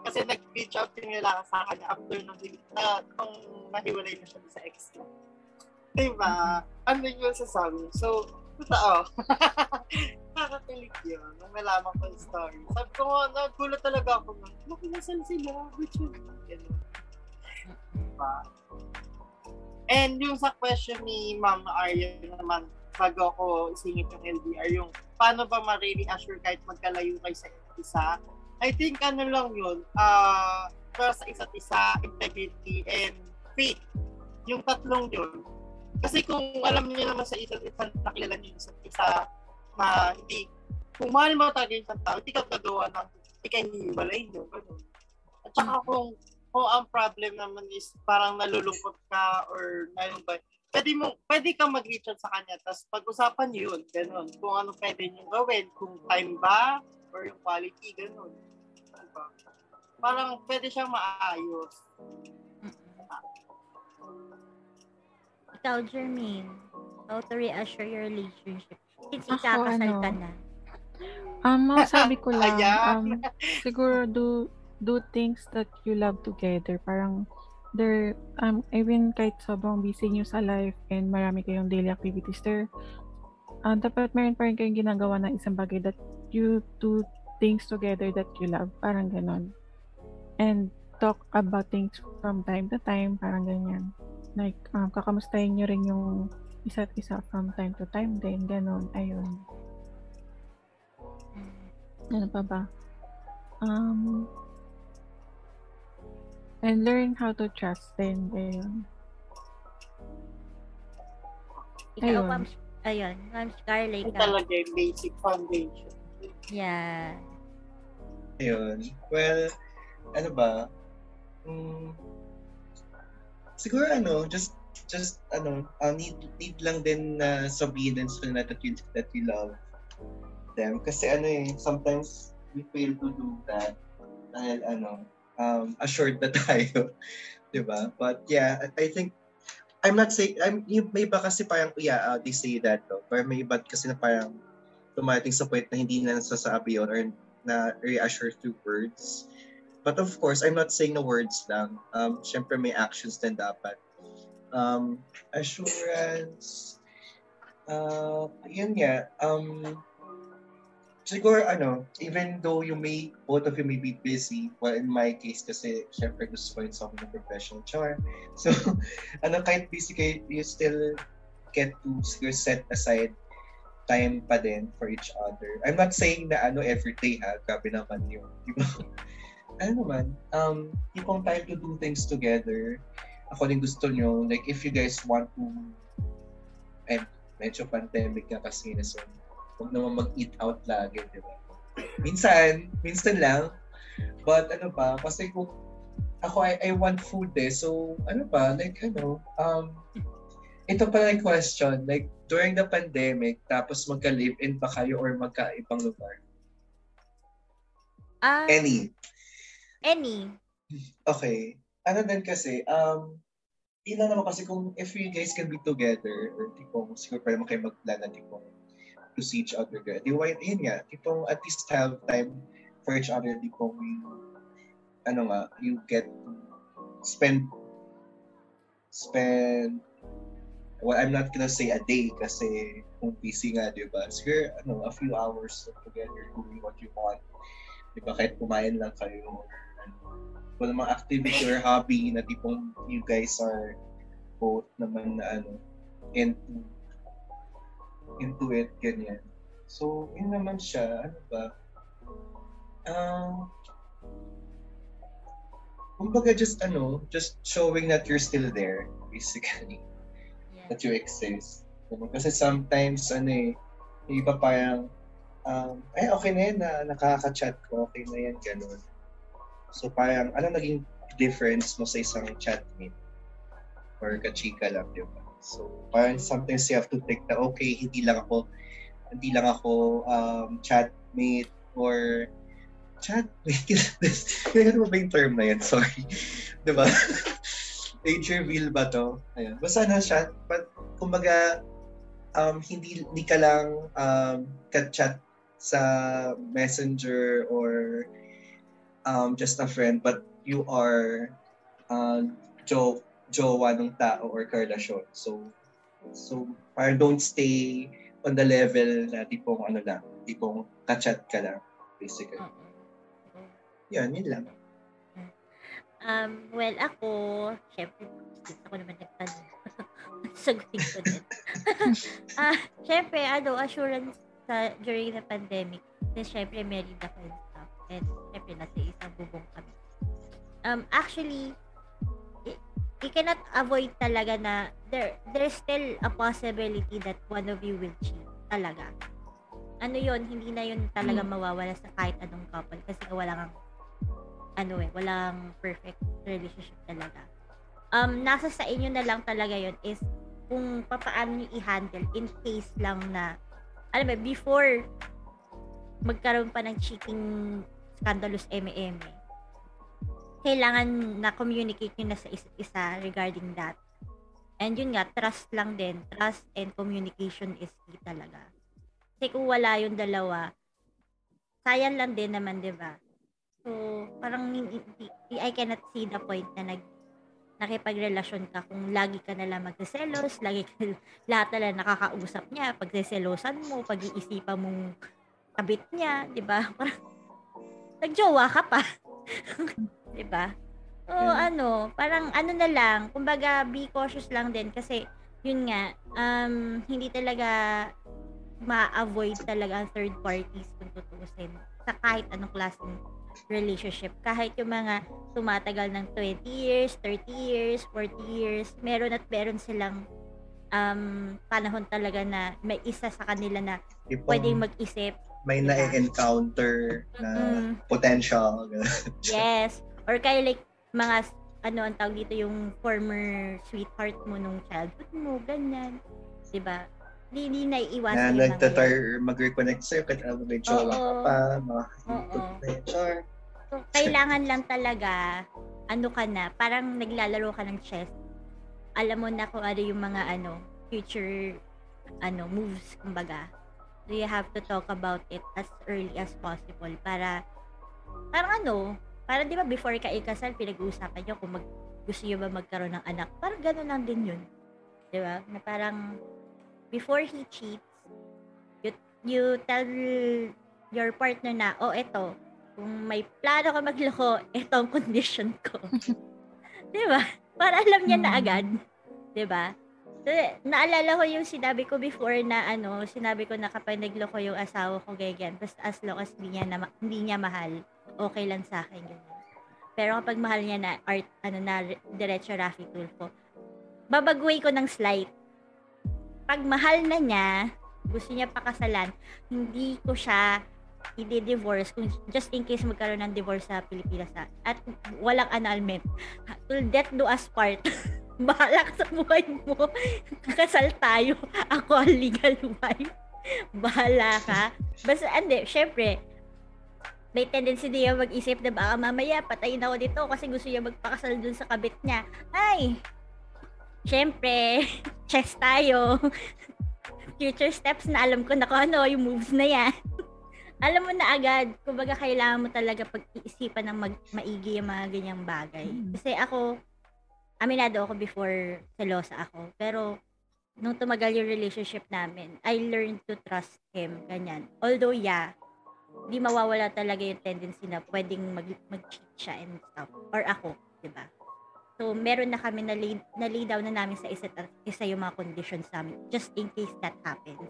Kasi nag-reach out yung nila sa akin after nung nahiwalay na siya sa ex niya. Diba? Ano yung sasabi? So, totoo. Nakakakilig yun. Nung nalaman ko yung story. Sabi ko, nagulat talaga ako. Nakinasal sila. Which yun? Diba? And yung sa question ni Ma'am Arya naman, bago ako isingit yung LDR, yung paano ba ma-reassure kahit magkalayo kayo sa isa't isa? I think ano lang yun, para sa isa't isa, integrity and faith. Yung tatlong yun. Kasi kung alam niyo naman sa isa't isa, nakilala niyo isa't isa, na hindi, kung mahal mo talaga yung isang tao, hindi ka gagawa ng ikahihimbalay nyo. At saka kung ang problem naman is parang nalulungkot ka or pwede kang mag-reach out sa kanya tapos pag-usapan niyo yun, gano'n. Kung ano pwede niyo gawin, kung time ba or yung quality, gano'n. Diba? Parang pwede siyang maayos. Ikaw, Jermaine, how to reassure your relationship? Since ikakasal ka na. Masabi ko lang, siguro do things that you love together. Parang even kahit sobrang busy nyo sa life and marami kayong daily activities there, dapat meron pa rin kayong ginagawa na isang bagay that you do things together that you love. Parang ganon. And talk about things from time to time. Parang ganyan. Like, kakamustahin nyo rin yung isa't isa from time to time din. Ganon. Ayun. Ano pa ba? And learn how to trust din. Ayun. Ikaw, Ma'am Scarlett. Ito talaga yung basic foundation. Yeah. Ayun. Well, ano ba? Siguro just need lang din na sabihin din sa kanila that you love them. Kasi sometimes we fail to do that. Dahil assured na tayo. Diba? But yeah, I think, I'm not saying, may iba kasi parang, they say that, no? Pero may iba kasi na parang tumating sa point na hindi na nasasabi yun or na reassure through words. But of course, I'm not saying na words lang. Syempre may actions din dapat. Assurance, yun nga, siguro even though both of you may be busy, well in my case kasi syempre gusto ko yung something na professional charm. So, kahit busy kayo, you still get to set aside time pa din for each other. I'm not saying na every day grabe naman yun. Diba? Tipong time to do things together. Ako din gusto nyo, like if you guys want to, and medyo pandemic na kasi na so, huwag naman mag-eat out lagi, di ba? Minsan lang. But kasi kung ako, I want food so ito pala yung question, like during the pandemic, tapos magka-live-in ba kayo or magka-ibang lugar? Any. Okay. Din kasi, ilan naman kasi kung if you guys can be together, or tipong siguro pa naman kayo mag-plan na tipong to see each other. Yun nga, tipong at least have time for each other, tipong you get to spend, well, I'm not gonna say a day kasi kung busy nga, di ba? Siguro, a few hours together doing what you want. Di ba? Kahit kumain lang kayo, wala mga activity or hobby na tipong you guys are both naman na into it, ganyan. So, yun naman siya, kumbaga just showing that you're still there, basically. Yeah. That you exist. Kasi sometimes, iba parang, okay na yan, nakaka-chat ko, okay na yan, ganun. So, parang, naging difference mo sa isang chatmate? Or kachika lang, di ba? So, parang sometimes you have to think na, okay, hindi lang ako chatmate or Kaya ba yung term na yan? Sorry. Diba? Age reveal ba to? Ayan. Basta siya. But, kumbaga, hindi ka lang ka-chat sa Messenger or just a friend, but you are jowa ng tao or karelasyon. So parang don't stay on the level na tipong ka-chat ka lang, basically. Yun lang. Well, ako, syempre, ako naman nagtanong. Sagutin ko din. Syempre, assurance during the pandemic. Then, syempre, married ako and stuff. And, syempre, nasa isang bubong kami. Actually, you cannot avoid talaga na there's still a possibility that one of you will cheat talaga. Yun, hindi na yun talaga mawawala sa kahit anong couple kasi walang perfect relationship talaga. Nasa sa inyo na lang talaga yun is kung paano nyo i-handle in case lang na before magkaroon pa ng cheating scandalous eme-eme, kailangan na communicate nyo na sa isa't isa regarding that. And yun nga, trust lang din. Trust and communication is key talaga. Kasi kung wala yung dalawa, sayang lang din naman, di ba? So, parang I cannot see the point na nakipagrelasyon ka kung lagi ka nalang magseselos, lahat na lang nakakausap niya, pagseselosan mo, pag-iisipan mong kabit niya, di ba? Parang nagjowa ka pa. Di ba? So, parang na lang, kumbaga, be cautious lang din kasi, yun nga, hindi talaga ma-avoid talaga ang third parties kung tutuusin sa kahit anong klaseng relationship. Kahit yung mga tumatagal ng 20 years, 30 years, 40 years, meron silang panahon talaga na may isa sa kanila na pwedeng mag-isip. May diba? Na-encounter na potential. Yes. Or kaya like mga ang tawag dito yung former sweetheart mo nung childhood mo, ganyan. Diba? Hindi naiiwasan yung mga mag-reconnect sa'yo kahit may jowa ka pa, mga sure. So, kailangan lang talaga, ka na, parang naglalaro ka ng chess. Alam mo na kung ano yung mga future moves, kumbaga. So, you have to talk about it as early as possible para di ba before ka ikasal, pinag-uusapan nyo kung gusto nyo ba magkaroon ng anak. Parang gano'n lang din yun. Di ba? Na parang, before he cheats, you tell your partner na, eto, kung may plano ka magloko, eto ang condition ko. Diba? Para alam niya na agad. Diba? So, naalala ko yung sinabi ko before na sinabi ko na kapag nagloko yung asawa ko, ganyan, basta as long as hindi niya mahal, okay lang sa akin, ganyan. Pero kapag mahal niya na diretso Rafi Tulfo, babaguhin ko ng slight. Pag mahal na niya, gusto niya pakasalan, hindi ko siya i-divorce kung just in case magkaroon ng divorce sa Pilipinas at walang annulment. Till death do us part. Bahala ka sa buhay mo. Kakasal tayo. Ako ang legal wife. Bahala ka. Basta, syempre, may tendency niya mag-isip na baka mamaya patayin ako dito kasi gusto niya magpakasal dun sa kabit niya. Ay! Syempre, chess tayo. Future steps na alam ko na kung yung moves na yan. Alam mo na agad, kumbaga kailangan mo talaga pag-iisipan ng maigi yung mga ganyang bagay. Kasi ako, aminado ako before selosa ako. Pero, nung tumagal yung relationship namin, I learned to trust him, ganyan. Although, di mawawala talaga yung tendency na pwedeng mag-cheat siya and stuff. Or ako, diba? So, meron na kami na-lay down na namin sa isa yung mga conditions namin just in case that happens.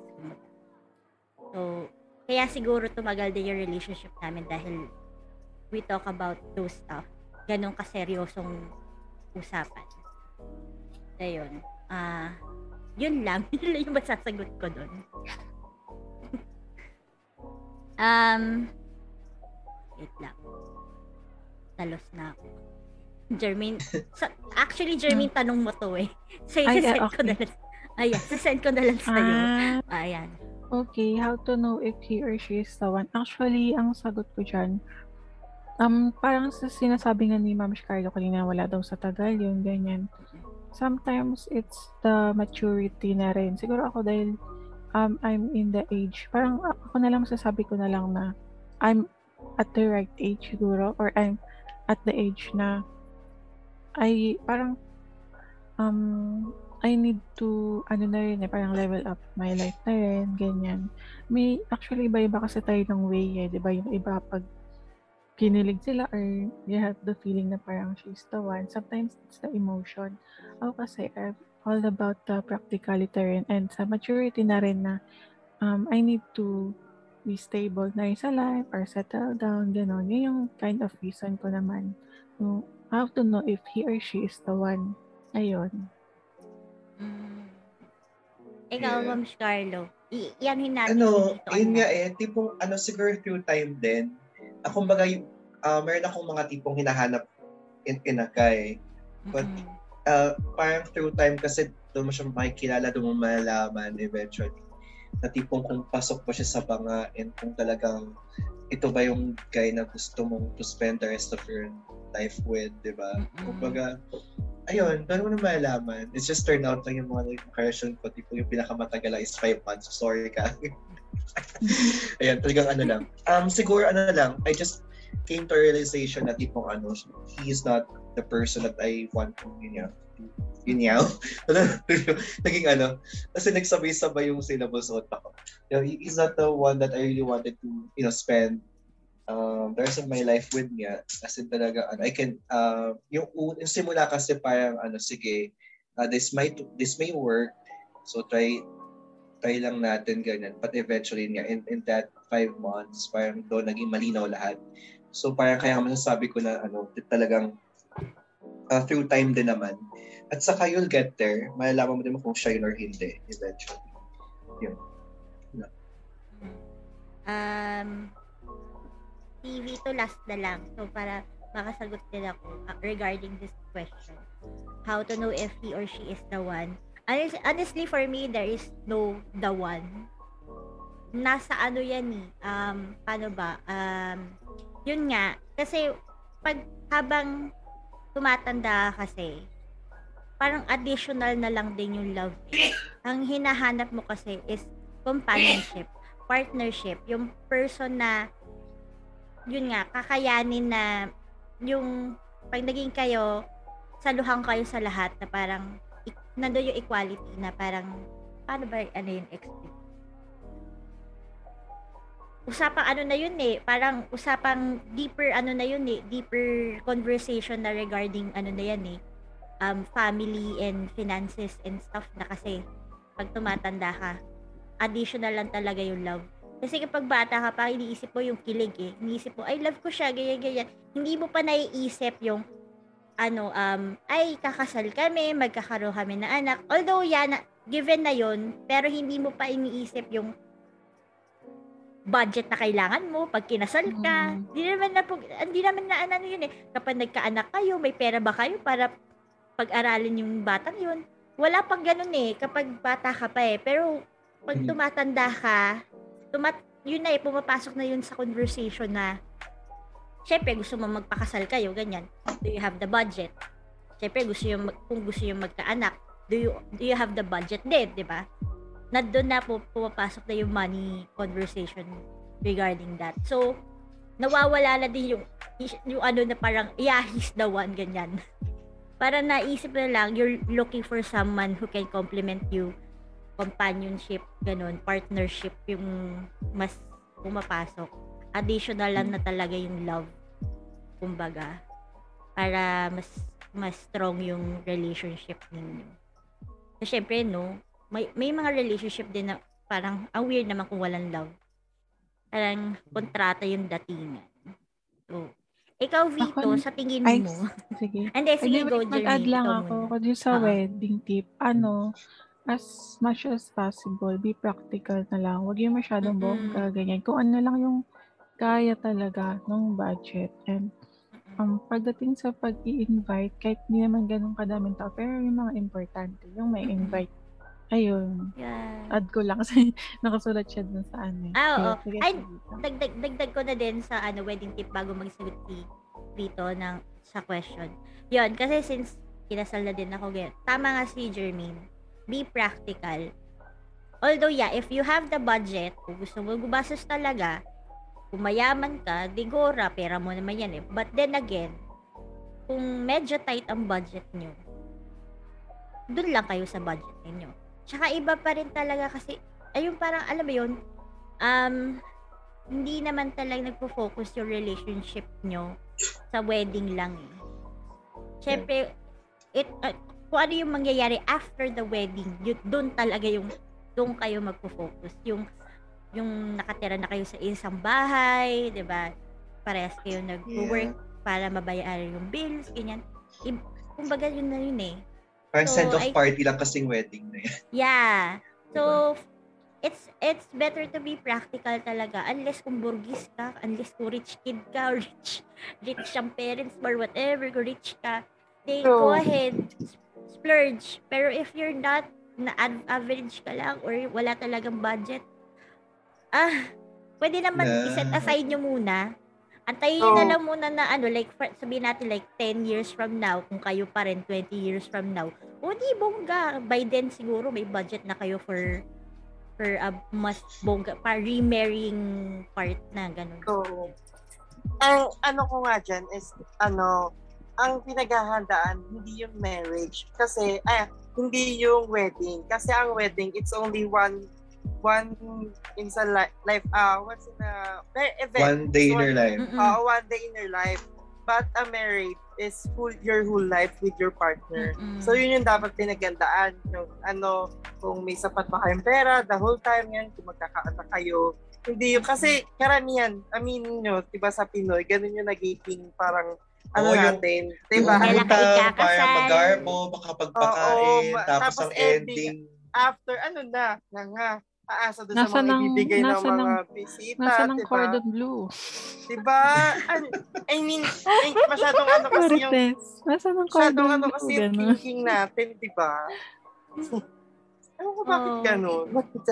So, kaya siguro tumagal din yung relationship namin dahil we talk about those stuff. Ganun kaseryosong usapan. Ayun. Yun lang. Yun lang yung masasagot ko dun. Wait lang. Talos na ako. Jermaine, Jermaine, tanong mo to eh. So, sasend ko na lang. Sasend ko na lang sa'yo. Ayan. Okay, how to know if he or she is the one? Actually, ang sagot ko dyan, parang sinasabi nga ni Ma'am Carlo kanina, wala daw sa tagal yun, ganyan. Sometimes, it's the maturity na rin. Siguro ako dahil I'm in the age, parang ako na lang masasabi ko na lang na at the right age siguro, or I'm at the age na ay parang I need to ano na rin parang level up my life na rin, ganyan. May actually iba-iba kasi tayo ng way 'di ba? Yung iba 'pag kinilig sila or you have the feeling na parang she's the one. Sometimes it's the emotion. Ako kasi I'm all about the practicality rin and sa maturity na rin na I need to be stable na rin sa life or settle down, gano'n. Yun yung kind of reason ko naman. So, how to know if he or she is the one. Ayun. Ikaw, Yeah. Ma'am Carlo, iyanin natin dito. Yun nga tipong siguro through time din. Kumbaga, meron akong mga tipong hinahanap in a guy. But, parang through time kasi doon mo siya makikilala, doon mo malalaman eventually. Na tipong kung pasok po siya sa banga and kung talagang ito ba yung guy na gusto mong to spend the rest of your life with, di ba? Kumbaga, ayun, doon mo na malalaman. It's just turned out lang yung mga relasyon ko, tipo yung pinakamatagal is 5 months. Sorry ka. Ayun, talagang lang. Siguro lang, I just came to a realization na tipong he is not the person that I want to, naging kasi nagsabay-sabay yung syllables sa utak ko. He's not the one that I really wanted to, spend the rest of my life with niya. Kasi talaga, I can, yung simula kasi parang, sige, this may work, so try lang natin ganyan. But eventually niya, in that 5 months, parang doon naging malinaw lahat. So parang kaya masasabi ko na, talagang through time din naman. At saka you'll get there, malalaman mo din kung siya yun or hindi, eventually. Yun. TV to last na lang. So, para makasagot din ako regarding this question. How to know if he or she is the one? Honestly, for me, there is no the one. Nasa yan paano ba? Yun nga, kasi habang tumatanda kasi, parang additional na lang din yung love. Ang hinahanap mo kasi is companionship, partnership, yung person na yun nga, kakayanin na yung pag naging kayo, saluhan kayo sa lahat na parang nandoon yung equality na parang paano ba yung explain? Usapang na yun parang usapang deeper deeper conversation na regarding na yan family and finances and stuff na kasi pag tumatanda ka, additional lang talaga yung love. Kasi kapag bata ka pa, iniisip mo yung kilig Iniisip mo, I love ko siya, ganyan. Hindi mo pa naiisip yung ay kakasal kami, magkakaroon kami ng anak. Although given na yon, pero hindi mo pa iniisip yung budget na kailangan mo pag kinasal ka. Hindi naman na yun Kapag nagkaanak kayo, may pera ba kayo para pag-aralin yung batang yun? Wala pang ganun kapag bata ka pa Pero pag tumatanda ka, yun na pumapasok na yun sa conversation na syempre gusto mo magpakasal kayo, ganyan. Do you have the budget? Syempre kung gusto yung magkaanak, do you have the budget din, di ba? Na doon na pumapasok na yung money conversation regarding that. So, nawawala na din yung na parang, yeah, he's the one, ganyan. Para naisip na lang, you're looking for someone who can complement you, companionship, ganun, partnership, yung mas pumapasok. Additional lang na talaga yung love, kumbaga, para mas strong yung relationship ninyo. So, syempre, may mga relationship din na parang, ang weird naman kung walang love. Parang kontrata yung datingan. So, ikaw, Vito, sa tingin mo? Sige. Sige, go, Jermaine. Mag-add lang ako kasi sa wedding tip. As much as possible, be practical na lang. Huwag yung masyadong bongga, ganyan. Kung ano lang yung kaya talaga ng budget. And pagdating sa pag-i-invite, kahit hindi naman ganun kadaming tao, pero yung mga importante, yung may invite. Ayun. Yeah. Add ko lang kasi nakasulat siya dun sa oo. Ay, dagdag ko na din sa wedding tip bago magsagot si Vito sa question. Yon, kasi since kinasal na din ako, tama nga si Jermaine. Be practical. Although, if you have the budget, kung gusto mo gumastos talaga, kung mayaman ka, digora, pera mo naman yan eh. But then again, kung medyo tight ang budget nyo, dun lang kayo sa budget ninyo. Tsaka iba pa rin talaga kasi, ayun parang, alam mo yun, hindi naman talaga nagpo-focus yung relationship nyo sa wedding lang eh. Siyempre, kung ano yung mangyayari after the wedding, doon talaga doon kayo magpo-focus. Yung nakatira na kayo sa isang bahay, 'di ba? Parehas kayo nag-work para mabayaran yung bills, ganyan. Kumbaga yun na yun eh. Parang send-off party lang kasing wedding na yan. Yeah. So, it's better to be practical talaga. Unless kung burgis ka, unless kung rich kid ka, rich ang parents or whatever, kung rich ka, they go ahead, splurge. Pero if you're not, na average ka lang or wala talagang budget, pwede naman i-set aside nyo muna. Antayin nyo na lang muna na like sabihin natin like 10 years from now, kung kayo pa rin 20 years from now, di bongga. By then siguro may budget na kayo for a mas bongga, para remarrying part na ganun. So, ang ano ko nga dyan is, ang pinaghahandaan, hindi yung marriage. Kasi, hindi yung wedding. Kasi ang wedding, it's only one in sa life, what's in a event. One day in your life. One day in your life. But a marriage is your whole life with your partner. So yun yung dapat pinagandaan. Yung kung may sapat pa kayong pera, the whole time yan, kung magkakaanak kayo. Hindi yung, kasi karamihan, aminin nyo, diba sa Pinoy, ganun yung nagiging parang natin. Diba? Yung utang, parang mag-garbo, makapagpakain, tapos ang ending. After, aasa doon sa mga ibibigay ng mga bisita. Nasa ng cordon bleu. Diba? I mean, masyadong kasi yung thinking natin, diba? Ewan ko bakit gano'n?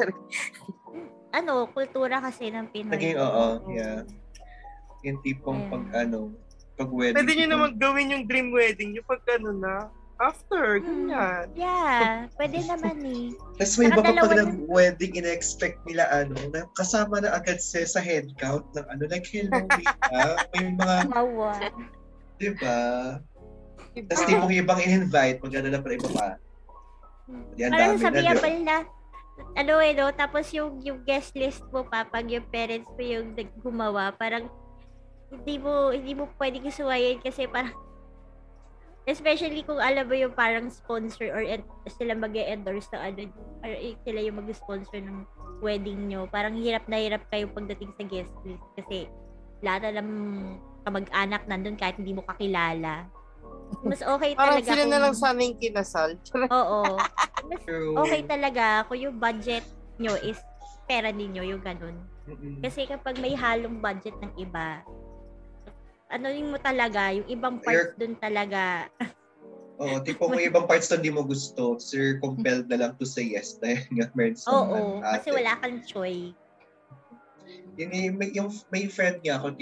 Kultura kasi ng Pinoy. Naging, yeah. Yung tipong pag wedding. Pwede nyo naman gawin yung dream wedding nyo pag after, ganyan. Yeah, pwede naman eh. Tapos may iba pa pag nag-wedding, ina-expect nila na kasama na agad sa head count ng like hello, may mga, diba? Tapos tipong ibang in-invite, maganda na pala iba pa. Parang sabihan pa nila, tapos yung guest list mo pa, pag yung parents mo yung gumawa, parang hindi mo pwedeng isuwayin kasi parang especially kung alam mo yung parang sponsor or sila mag-endorse na or sila yung mag-sponsor ng wedding nyo. Parang hirap na hirap kayo pagdating sa guest list kasi lahat na lang kamag-anak nandun kahit hindi mo kakilala. Mas okay parang talaga. Parang sila na lang sana yung kinasal. Oo. Mas okay talaga kung yung budget nyo is pera ninyo, yung ganun. Kasi kapag may halong budget ng iba, yung mo talaga, yung ibang parts dun talaga. Tipong may ibang parts doon di mo gusto, sir, compelled na lang to say yes dahil nga meron sa kasi wala kang choice. May friend niya ako,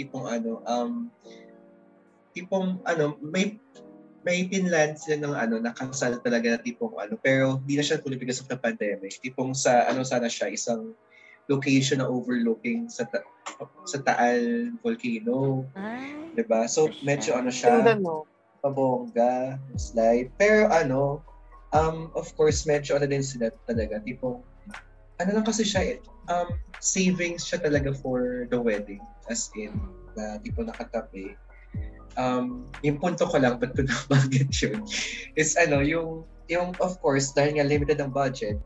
may pinland sila ng nakasal talaga na tipong pero di na siya tuloy because of the pandemic. Tipong sana siya, isang location na overlooking sa Taal Volcano. Diba? So, medyo siya, pabongga, slide. Pero of course, medyo din sila talaga. Tipong, lang kasi siya, savings siya talaga for the wedding. As in, na tipong nakatabi. Yung punto ko lang, ba't ko nabanggit yun, is yung of course, dahil nga limited ang budget,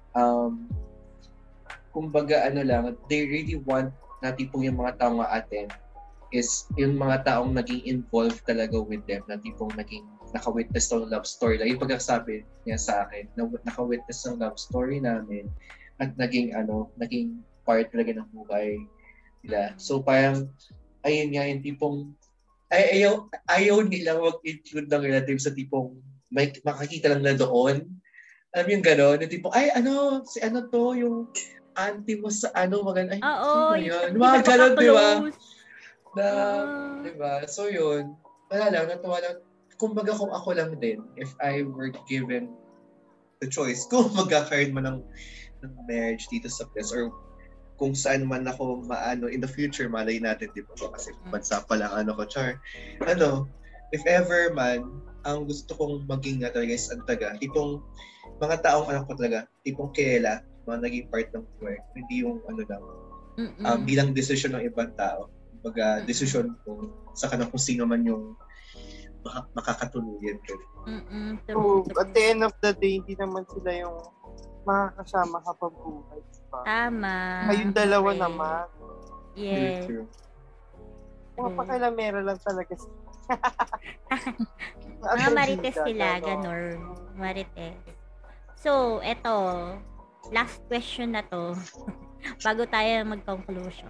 kumbaga they really want na tipong yung mga taong attend is yung mga taong naging involved talaga with them, na tipong naging naka-witness ng love story. Yung pagkasabi niya sa akin, na naka-witness ng love story namin at naging part talaga ng buhay nila. So parang, ayun nga yung tipong, ayaw nila mag-include ng relatives sa tipong may makakita lang na doon. Alam yung gano'n, yung tipong, si to, yung auntie mo sa maganda. Oo, yun. Mga gano'n, di ba? Di ba? So yun, wala lang, natuwa lang. Kumbaga kung ako lang din, if I were given the choice, kung magkakaroon mo ng marriage dito sa place or kung saan man ako maano in the future, malay natin, di ba? Kasi bansa pa lang ko, char. If ever man, ang gusto kong maging nga talaga is tipong mga taong ko talaga, tipong kilala, mga naging part ng work, hindi yung lang, bilang decision ng ibang tao. Kumbaga, decision ko sa kanang kung sino man yung makakatuluyan ko. At the end of the day, hindi naman sila yung makakasama habang buhay. Diba? Tama. Kayong dalawa naman. Yes. Mga pakilamera lang talaga. Mga marites sila, ganun. Marites. So, eto. Last question na to. Bago tayo mag-conclusion.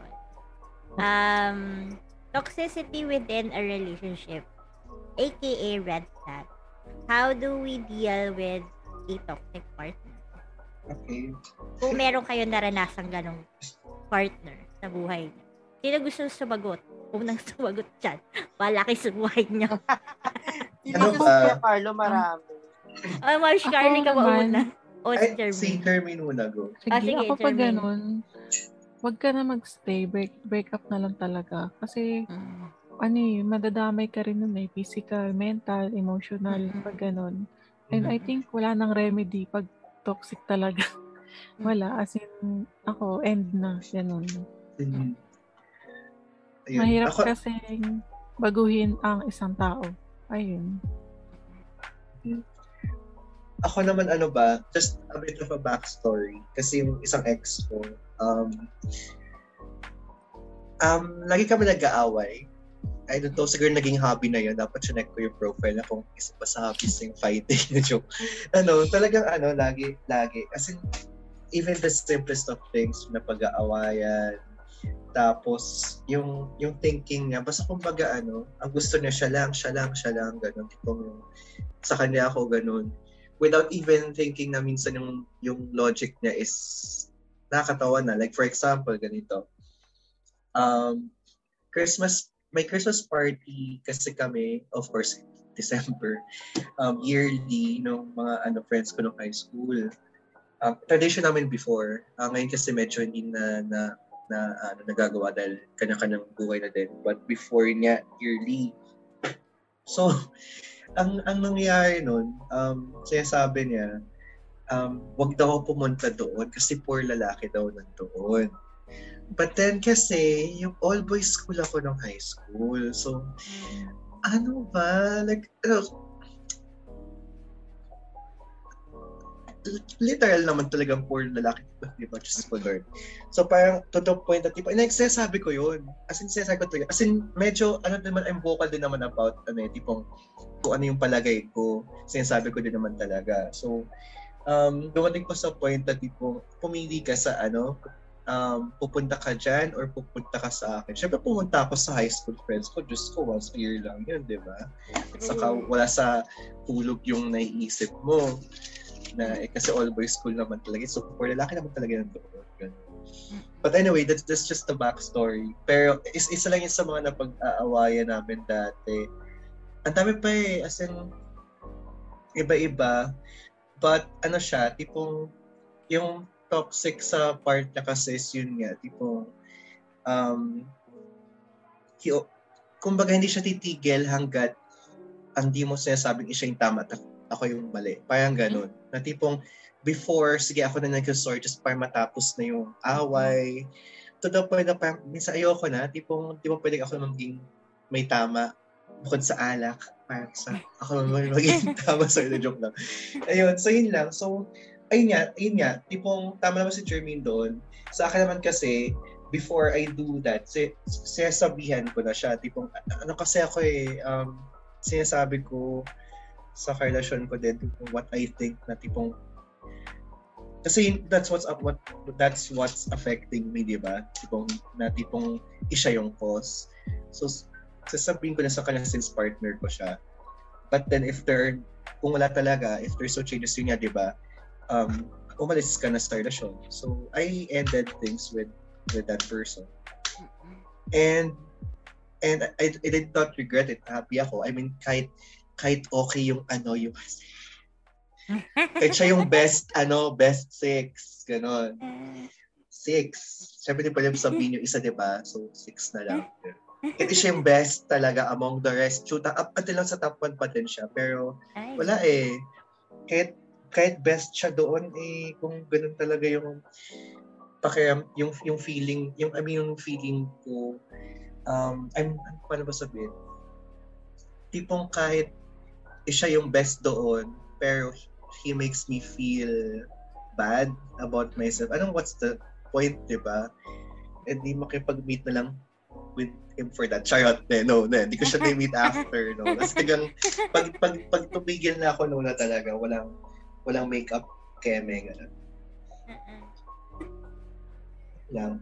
Toxicity within a relationship, aka red flag. How do we deal with a toxic partner? Okay. Kung meron kayo naranasang ganong partner sa buhay niyo. Sino gusto sumagot? Unang sumagot dyan. Malaki sa buhay niyo. Ano ba? Carlo, marami. Marsh, Carly ka mauna. O si Jermaine. Si Jermaine muna, go. Sige, sige, ako pag Jermaine. ganun, wag ka na magstay. Break up na lang talaga. Kasi, madadamay ka rin nun physical, mental, emotional, pag ganun. And I think wala nang remedy pag toxic talaga. Wala. As in, ako, end na. Ganun. Ayun. Mahirap kasi baguhin ang isang tao. Ayun. Ako naman just a bit of a backstory. Kasi yung isang ex ko, lagi kami nag-aaway. I don't know, siguro naging hobby na yun. Dapat chinek ko yung profile na kung isa pa sa hobbies yung fighting na joke. Talagang lagi. As in, even the simplest of things na pag-aawayan. Tapos, yung thinking niya, basta kumbaga ang gusto niya siya lang, ganun. Tipong sa kanya ako ganun. Without even thinking na minsan yung logic niya is nakakatawa na. Like for example, ganito. May Christmas party kasi kami, of course, December, yearly, nung mga friends ko nung high school. Tradition namin before. Ngayon kasi medyo hindi na nagagawa dahil kanya-kanyang buhay na din. But before niya, yearly. So, ang nangyayari nun, sinasabi niya, wag daw ako pumunta doon kasi poor lalaki daw nandoon. But then kasi, yung all-boys school ako nung high school. So, ano ba? Like, literal naman talagang poor lalaki. Diba? Just for Lord. So, parang to the point that, nagsasabi ko yun. As in, sinasabi ko talaga. As in, medyo, naman, I'm vocal din naman about, tipong, kung ano yung palagay ko. Sinasabi ko din naman talaga. So, dumating ko sa point na tipong, pumili ka sa pupunta ka dyan or pupunta ka sa akin. Siyempre pumunta ako sa high school friends ko. Diyos ko, once a year lang yun, di ba? Saka wala sa tulog yung naiisip mo na kasi all boys school naman talaga. So, for lalaki naman talaga yung doon. But anyway, that's just the backstory. Pero isa lang yun sa mga napag-aawayan namin dati. Ang dami pa as in, iba-iba. But siya, tipong yung toxic sa part na kasi yun nga, tipong kumbaga hindi siya titigil hanggat hindi mo sinasabing siya yung tama at ako yung mali. Parang ganun. Na tipong before, sige ako na nag-sorry just para matapos na yung away. To the point na parang minsan ayoko na, tipong di ba pwedeng ako maging may tama bukod sa alak. Parang sa ako maging tama. Sorry, na joke lang. Ayun, so yun lang. So, ayun nga, tipong tama naman si Jermaine doon. Sa akin naman kasi, before I do that, sinasabihan ko na siya. Tipong, kasi ako sinasabi ko sa karelasyon ko din, tipong what I think na tipong, kasi that's what's affecting me, di ba? Tipong siya yung cause. So, sasabihin ko na sa kanya since partner ko siya. But then kung wala talaga, if there's no changes yun nga, di ba? Umalis ka na sa relasyon. So, I ended things with that person. And I did not regret it. Happy ako. I mean, kahit okay yung yung kahit siya yung best 6, ganon. 6. Siyempre, di pwede sabihin yung isa, di ba? So, 6 na lang. Kasi siya yung best talaga among the rest. Shoot, up until lang sa top 1 pa din siya. Pero, wala eh. Kahit best siya doon, eh, kung ganun talaga yung yung feeling, yung feeling ko, paano ba sabihin? Tipong kahit siya yung best doon, pero he makes me feel bad about myself. What's the point, di ba? And di makipag-meet na lang with him for that. Charot, no, hindi ko siya na-meet after, no. Kasi tagang, pag tumigil na ako, no, na talaga, walang make-up keme, gano'n. Lang.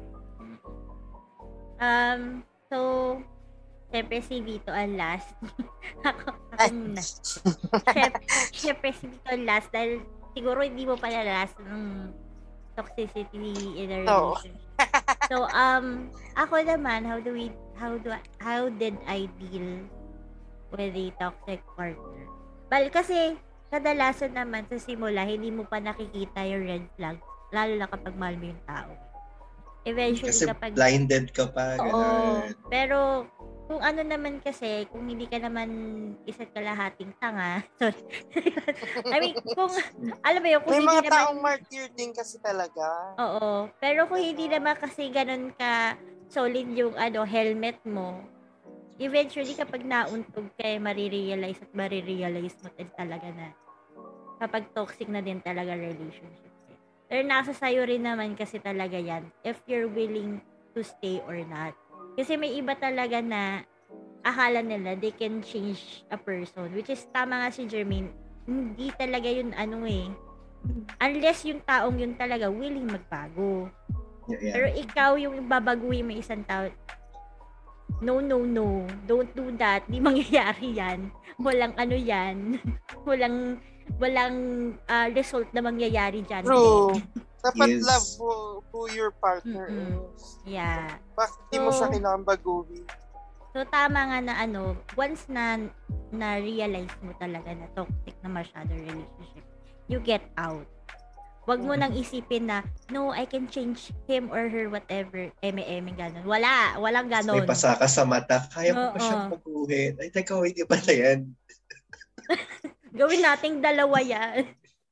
So, syempre si Vito ang last. ako muna. Syempre si Vito ang last dahil siguro hindi mo pala last ng toxicity in a relationship. So, ako naman, how did I deal with a toxic partner? Kasi kadalasan naman sa simula, hindi mo pa nakikita yung red flags, lalo na kapag mahal mo yung tao. Eventually, kasi kapag blinded ka pa. Oo. Pero, kung ano naman kasi, kung hindi ka naman isa't kalahating tanga, sorry. I mean, kung, alam mo yun, kung may hindi mga naman, taong martyr din kasi talaga. Oo. Pero kung hindi naman kasi ganun ka solid yung helmet mo, eventually kapag nauntog ka, marirealize mo din talaga na kapag toxic na din talaga relationship. Pero nasa sayo rin naman kasi talaga yan if you're willing to stay or not. Kasi may iba talaga na akala nila they can change a person, which is tama nga si Jermaine, hindi talaga yun unless yung taong yun talaga willing magbago. Yeah. Pero ikaw yung babaguhin mo isang tao, no, don't do that, di mangyayari yan, walang yan, walang result na mangyayari dyan. True. Dapat Yes. love who your partner is. Yeah. Bakit di mo siya kailangan baguhin? So, tama nga na once na-realize mo talaga na toxic na masyado relationship, you get out. Wag mo nang isipin na, no, I can change him or her, whatever, ganon. Walang ganon. May pasa ka sa mata, kaya mo pa siyang baguhin. Ay, teka, hindi pa na yan. Gawin nating dalawa yan.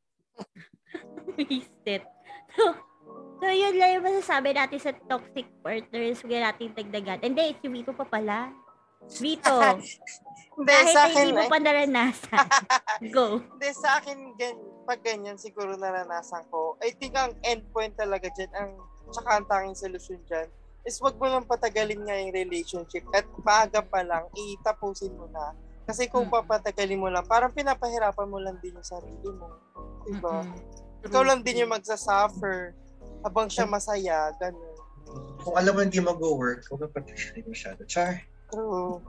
Wasted. So, yun lang yung masasabi natin sa toxic partners. Huwag natin dagdagan. Hindi, si Vito pa pala. Vito. Hindi, kahit sa akin, hindi mo pa naranasan. Go. Hindi, sa akin, pag ganyan, siguro naranasan ko. I think ang end point talaga dyan, tsaka ang tanging solusyon dyan, is wag mo lang patagalin nga yung relationship at maaga pa lang, itapusin mo na. Kasi kung papatagalin mo lang, parang pinapahirapan mo lang din yung sarili mo. Diba? Ikaw lang din yung magsasuffer habang siya masaya, ganun. Kung alam mo hindi mag-work, huwag ka patagalin masyado. Char. True.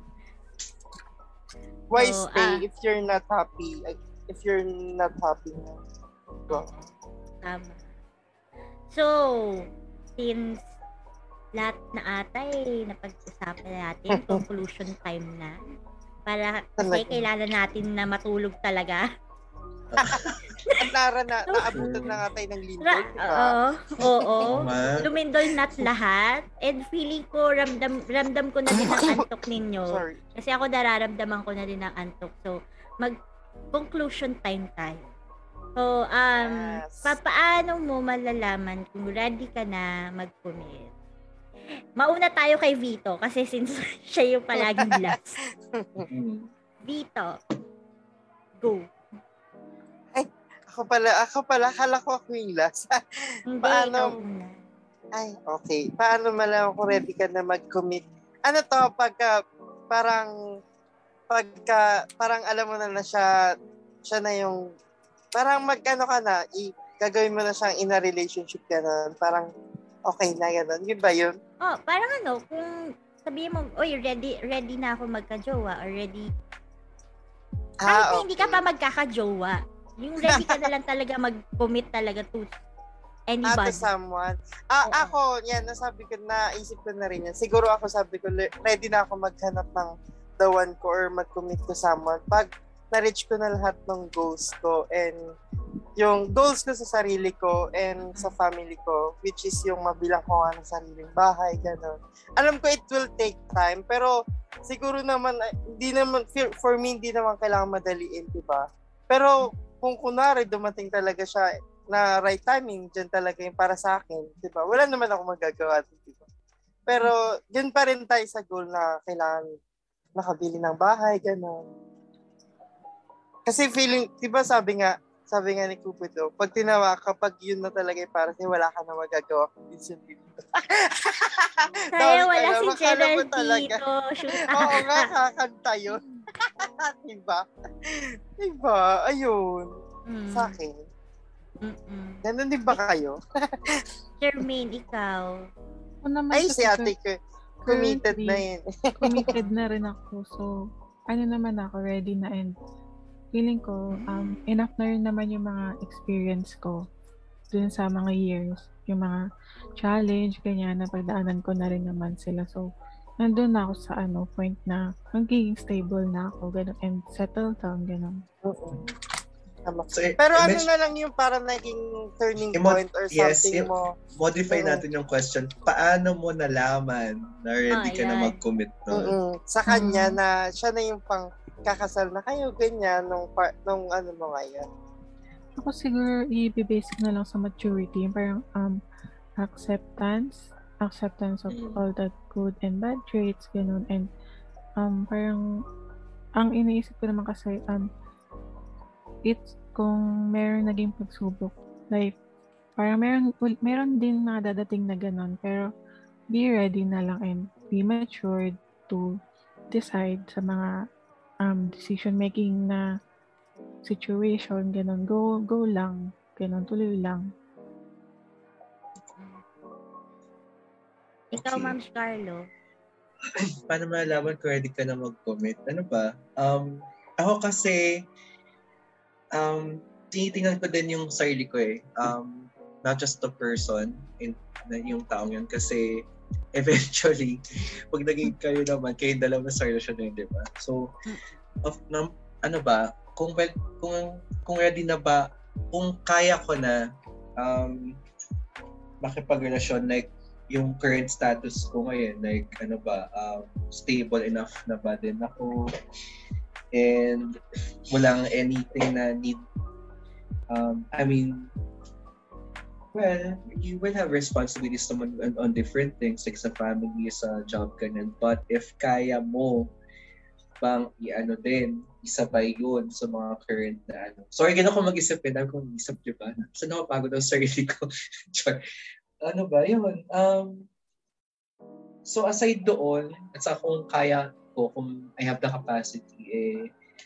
Why stay if you're not happy? If you're not happy na. Go. Tama. So, since lahat na atay napag-usapan natin, conclusion time na. Para kasi kailangan natin na matulog talaga. Naabutan na nga tayo ng lindol, diba? Oo. Lumindol na't lahat. And feeling ko, ramdam ko na din ang antok ninyo. Sorry. Kasi ako nararamdaman ko na din ang antok. So, conclusion time tayo. So, paano mo malalaman kung ready ka na mag-commit? Mauna tayo kay Vito kasi since siya yung palaging last. Vito, go. Ako pala, akala ko ako yung last. Paano? Okay. Paano malaman kung ready ka na mag-commit? Parang alam mo na siya na yung, parang magkano ka na, gagawin mo na siyang in a relationship ka na, parang okay na gano'n. Yun ba yun? Parang kung sabihin mo, ready na ako magka-jowa or ready. Kahit hindi ka pa magkaka-jowa. Yung ready ka na lang talaga mag-commit talaga to anybody. To someone. Ako, nasabi ko, naisip ko na rin yan. Siguro ako sabi ko, ready na ako maghanap ng the one ko or mag-commit to someone. Pag na-reach ko na lahat ng goals ko and yung goals ko sa sarili ko and sa family ko, which is yung mabilang ko nga ng sariling bahay, gano'n. Alam ko it will take time, pero siguro naman, hindi naman, for me, hindi naman kailangan madaliin, diba? Pero kung kunwari dumating talaga siya na right timing, dyan talaga yung para sa akin, diba? Wala naman ako magagawa, diba? Pero dyan pa rin tayo sa goal na kailangan makabili ng bahay, gano'n. Kasi feeling, diba sabi nga ni Cupido, pag tinawa, kapag yun na talaga yung para sa'yo, wala ka na magagawa kundi sundin. Kaya wala si Gerald dito. Oo nga, kakanta yun. Diba? Ayun. Sa akin. Ganun din ba kayo? Jermaine, ikaw? Ay, si ate ko. Committed na yun. Committed na rin ako. So, ano naman ako, ready na and feeling ko, enough na rin naman yung mga experience ko dun sa mga years, yung mga challenge, ganyan, na pagdaanan ko na rin naman sila. So, nandun na ako sa point na magiging stable na ako, ganun, and settle down, ganun. So, pero ano na lang yung parang naging turning point or something mo? Modify natin yung question. Paano mo nalaman na ready ka na mag-commit nun? Sa kanya na siya na yung kakasal na kayo, ganyan, nung ano mo ngayon? Ako siguro, i-basic na lang sa maturity, parang acceptance of all that good and bad traits, ganun, and parang, ang iniisip ko naman kasi, it's kung meron naging pagsubok, like, parang meron din mga dadating na ganun, pero be ready na lang and be matured to decide sa mga decision making na situation, ganun, go lang, ganun, tuloy lang. Ikaw, Ma'am Scarlo. Paano malalaman kung ready ka na mag-commit? Ano ba? Ako kasi, tinitingnan ko din yung sarili ko eh. Not just the person, yung taong yun. Kasi, eventually, pag naging kayo naman, kayong dalawa sa relasyon na yun, di ba? So, ano ba, kung ready na ba, kung kaya ko na makipagrelasyon, like, yung current status ko ngayon, like, ano ba, stable enough na ba din ako, and walang anything na need, well, you will have responsibilities naman on different things, like sa family, sa job, ganyan. But if kaya mo bang isabay yun sa mga current na ano. Sorry, ganun ko mag-isip eh. Dami ko mag-isip, di ba? So, nakapagod ang sarili ko. Ano ba? Yun. So, aside doon, at sa kung kaya ko, kung I have the capacity,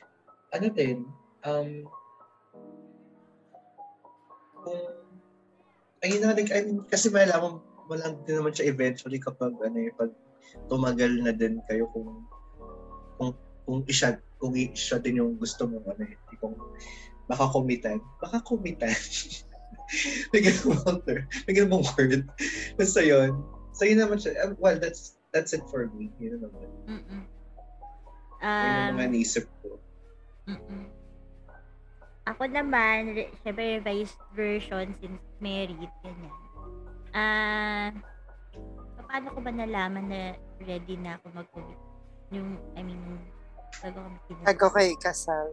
kasi malaman mo lang din naman siya eventually kapag pag tumagal na din kayo kung siya din yung gusto mo kung makakomitan bigyan mong word basta yun so yun naman siya well that's it for me yun naman yun yung mga naisip ko. Ako naman, syempre revised version since married, ganyan. Paano ko ba nalaman na ready na ako mag-commit? Bago kayo kasal.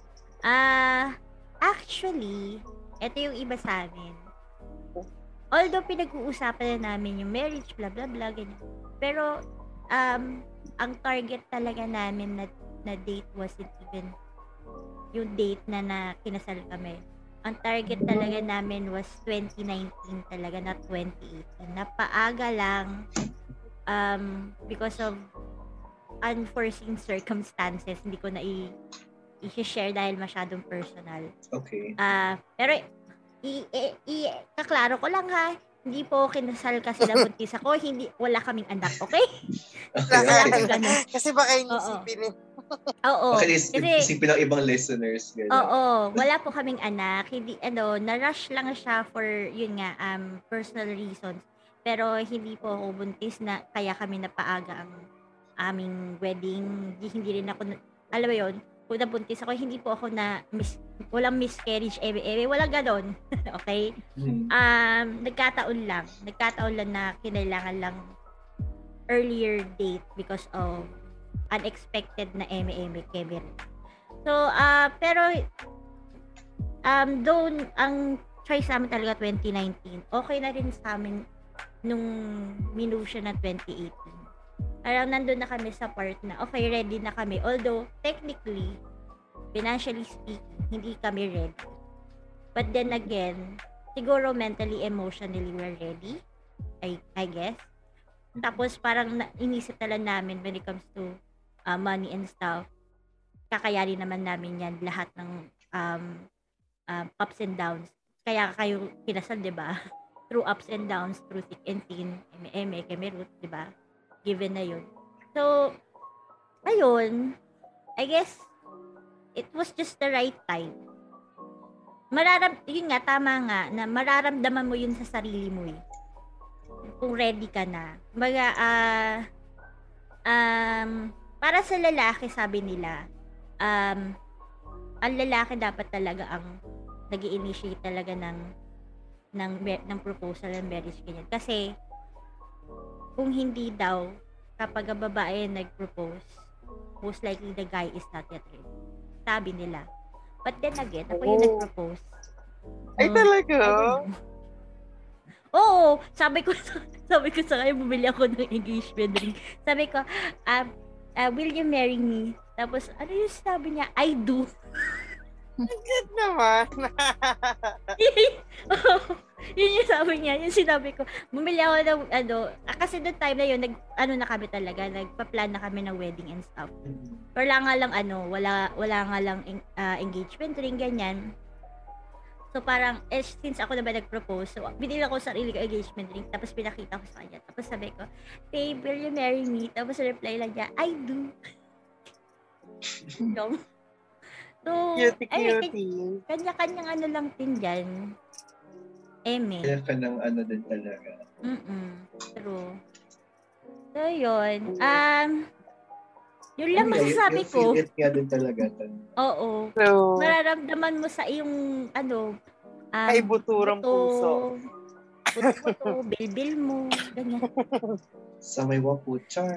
Actually, ito yung iba sa amin. Although pinag-uusapan na namin yung marriage, blah blah blah, ganyan. Pero, ang target talaga namin na date wasn't even yung date na kinasal kami. Ang target talaga namin was 2019 talaga, not 2018. Napaaga lang because of unforeseen circumstances. Hindi ko na i-share dahil masyadong personal. Okay. Pero kaklaro ko lang ha, hindi po kinasal kasi nabuntis ako, wala kaming anak, okay? Wala kaming ganun. Kasi baka inisipin Oo. Okay, isipin ng ibang listeners. Ganun. Oo, wala po kaming anak. Hindi, na-rush lang siya for, yun nga, personal reasons. Pero hindi po ako buntis na kaya kami napaaga ang aming wedding. Hindi rin ako, alam mo yun, kung nabuntis ako, hindi po ako walang miscarriage, walang ganon. Okay? Nagkataon lang na kinailangan lang earlier date because of unexpected na eme. So, pero, though ang choice namin talaga 2019, okay na rin sa amin nung minove siya na 2018. Parang nandun na kami sa part na, okay, ready na kami. Although, technically, financially speaking, hindi kami ready. But then again, siguro mentally, emotionally, we're ready. I guess. Tapos, parang inisip na lang namin when it comes to money and stuff. Kakayanin naman namin yan lahat ng ups and downs. Kaya kayo kinasal, di ba? Through ups and downs, through thick and thin, keme root, di ba? Given na yun. So, ayun, I guess, it was just the right time. Yun nga, tama nga, na mararamdaman mo yun sa sarili mo eh. Kung ready ka na. Para sa lalaki, sabi nila, ang lalaki dapat talaga ang nag-i-initiate talaga ng proposal and marriage ganyan. Kasi, kung hindi daw, kapag ang babae nag-propose, most likely the guy is not yet ready. Sabi nila. But then again, ako yung nag-propose. Ay, talaga? Oo, sabi ko sa kanya, bumili ako ng engagement ring. Sabi ko, will you marry me? Tapos, ano yung sabi niya? I do. Ang good naman. Yun yung sabi niya, yung sinabi ko, bumili ako ng, kasi doon time na yun, na kami talaga, nagpa-plan na kami ng wedding and stuff. Wala nga lang, wala nga lang engagement ring, ganyan. So parang, since ako na ba nag-propose, so binili ko sarili ko engagement ring, tapos pinakita ko sa kanya. Tapos sabi ko, babe, will you marry me? Tapos reply lang niya, I do. So, cutie. Kanya-kanyang lang din dyan. Kaya ka ng din talaga. True. So, yun. Yun lang masasabi ko. Feel it nga din talaga. Oo. So, mararamdaman mo sa iyong, kaibuturang puso. Buto, bilbil mo, ganyan. Sa may wapuchar.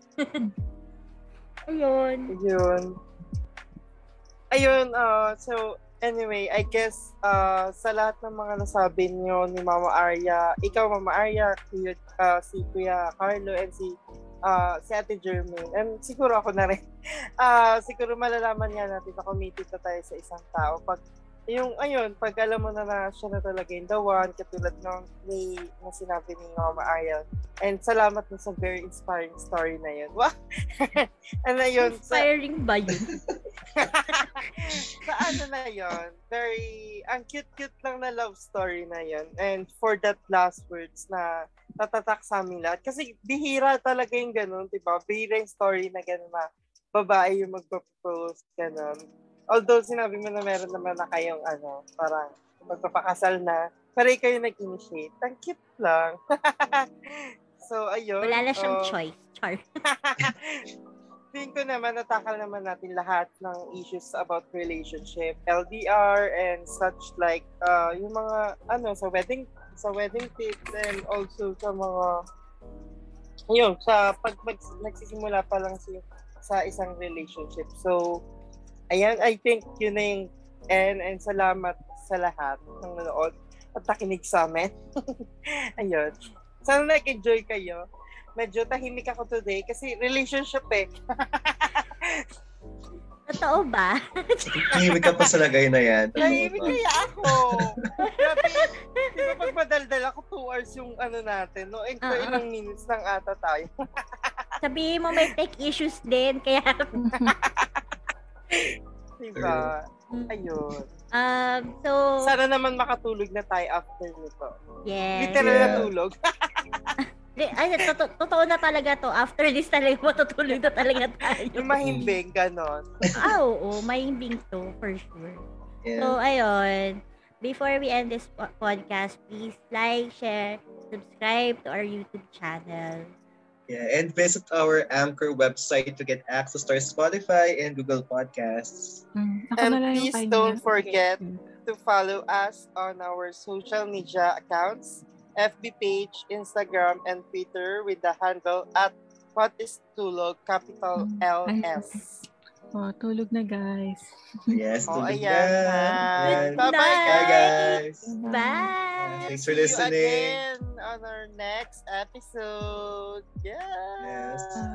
Ayun, so anyway, I guess sa lahat ng mga nasabi niyo ni Mama Arya, ikaw Mama Arya, si Kuya Carlo, and si Ate Jermaine, and siguro ako na rin, siguro malalaman nga natin na committed na tayo sa isang tao pag pag alam mo na siya na talaga yung the one, katulad ng sinabi ni Mama Arya. And salamat na sa very inspiring story na yun. Wow! Ano yun? Inspiring ba yun? Sa na yun? Ang cute-cute lang na love story na yun. And for that last words na tatatak sa amin lahat. Kasi bihira talaga yung ganun, diba? Bihira yung story na ganun na babae yung magpapropose, ganun. Although sinabi mo na meron naman na kayong parang magpapakasal na, pero ikaw yung nag-initiate. Ang cute lang. So, ayun. Wala na siyang choice. Char. Tingin ko naman, natakal naman natin lahat ng issues about relationship, LDR, and such like, yung mga, sa wedding tips, and also sa mga, sa pag nagsisimula pa lang sa isang relationship. So, ayan, I think yun na yung and salamat sa lahat ng nanood at nakinig sa amin. Ayun. Sana nag-enjoy kayo. Medyo tahimik ako today kasi relationship eh. Totoo ba? Tahimik ka pa sa lagay na yan. Tahimik kaya ako. Grabe, di ba pag madaldal ako 2 hours yung natin, no? And ilang minutes lang ata tayo. Sabihin mo may tech issues din, kaya diba? Ayun. So, sana naman makatulog na tayo after nito. Yes. Literal na tulog. Ay, totoo na talaga to. After this talaga, matutulog na talaga tayo. Yung mahimbing, ganon. Oo, mahimbing to, for sure. Yeah. So, ayun. Before we end this podcast, please like, share, subscribe to our YouTube channel. Yeah, and visit our Anchor website to get access to our Spotify and Google Podcasts. Ako And na lang yung please kanya. don't forget Okay. to follow us on our social media accounts, FB page, Instagram, and Twitter with the handle at What is Tulog, capital LS. Oh, tulog na guys. Yes, Oh, tulog ayan. na. Ayan. Bye-bye, Bye, guys. Bye! Thanks for See you listening. again on our next episode. Yeah. Yes.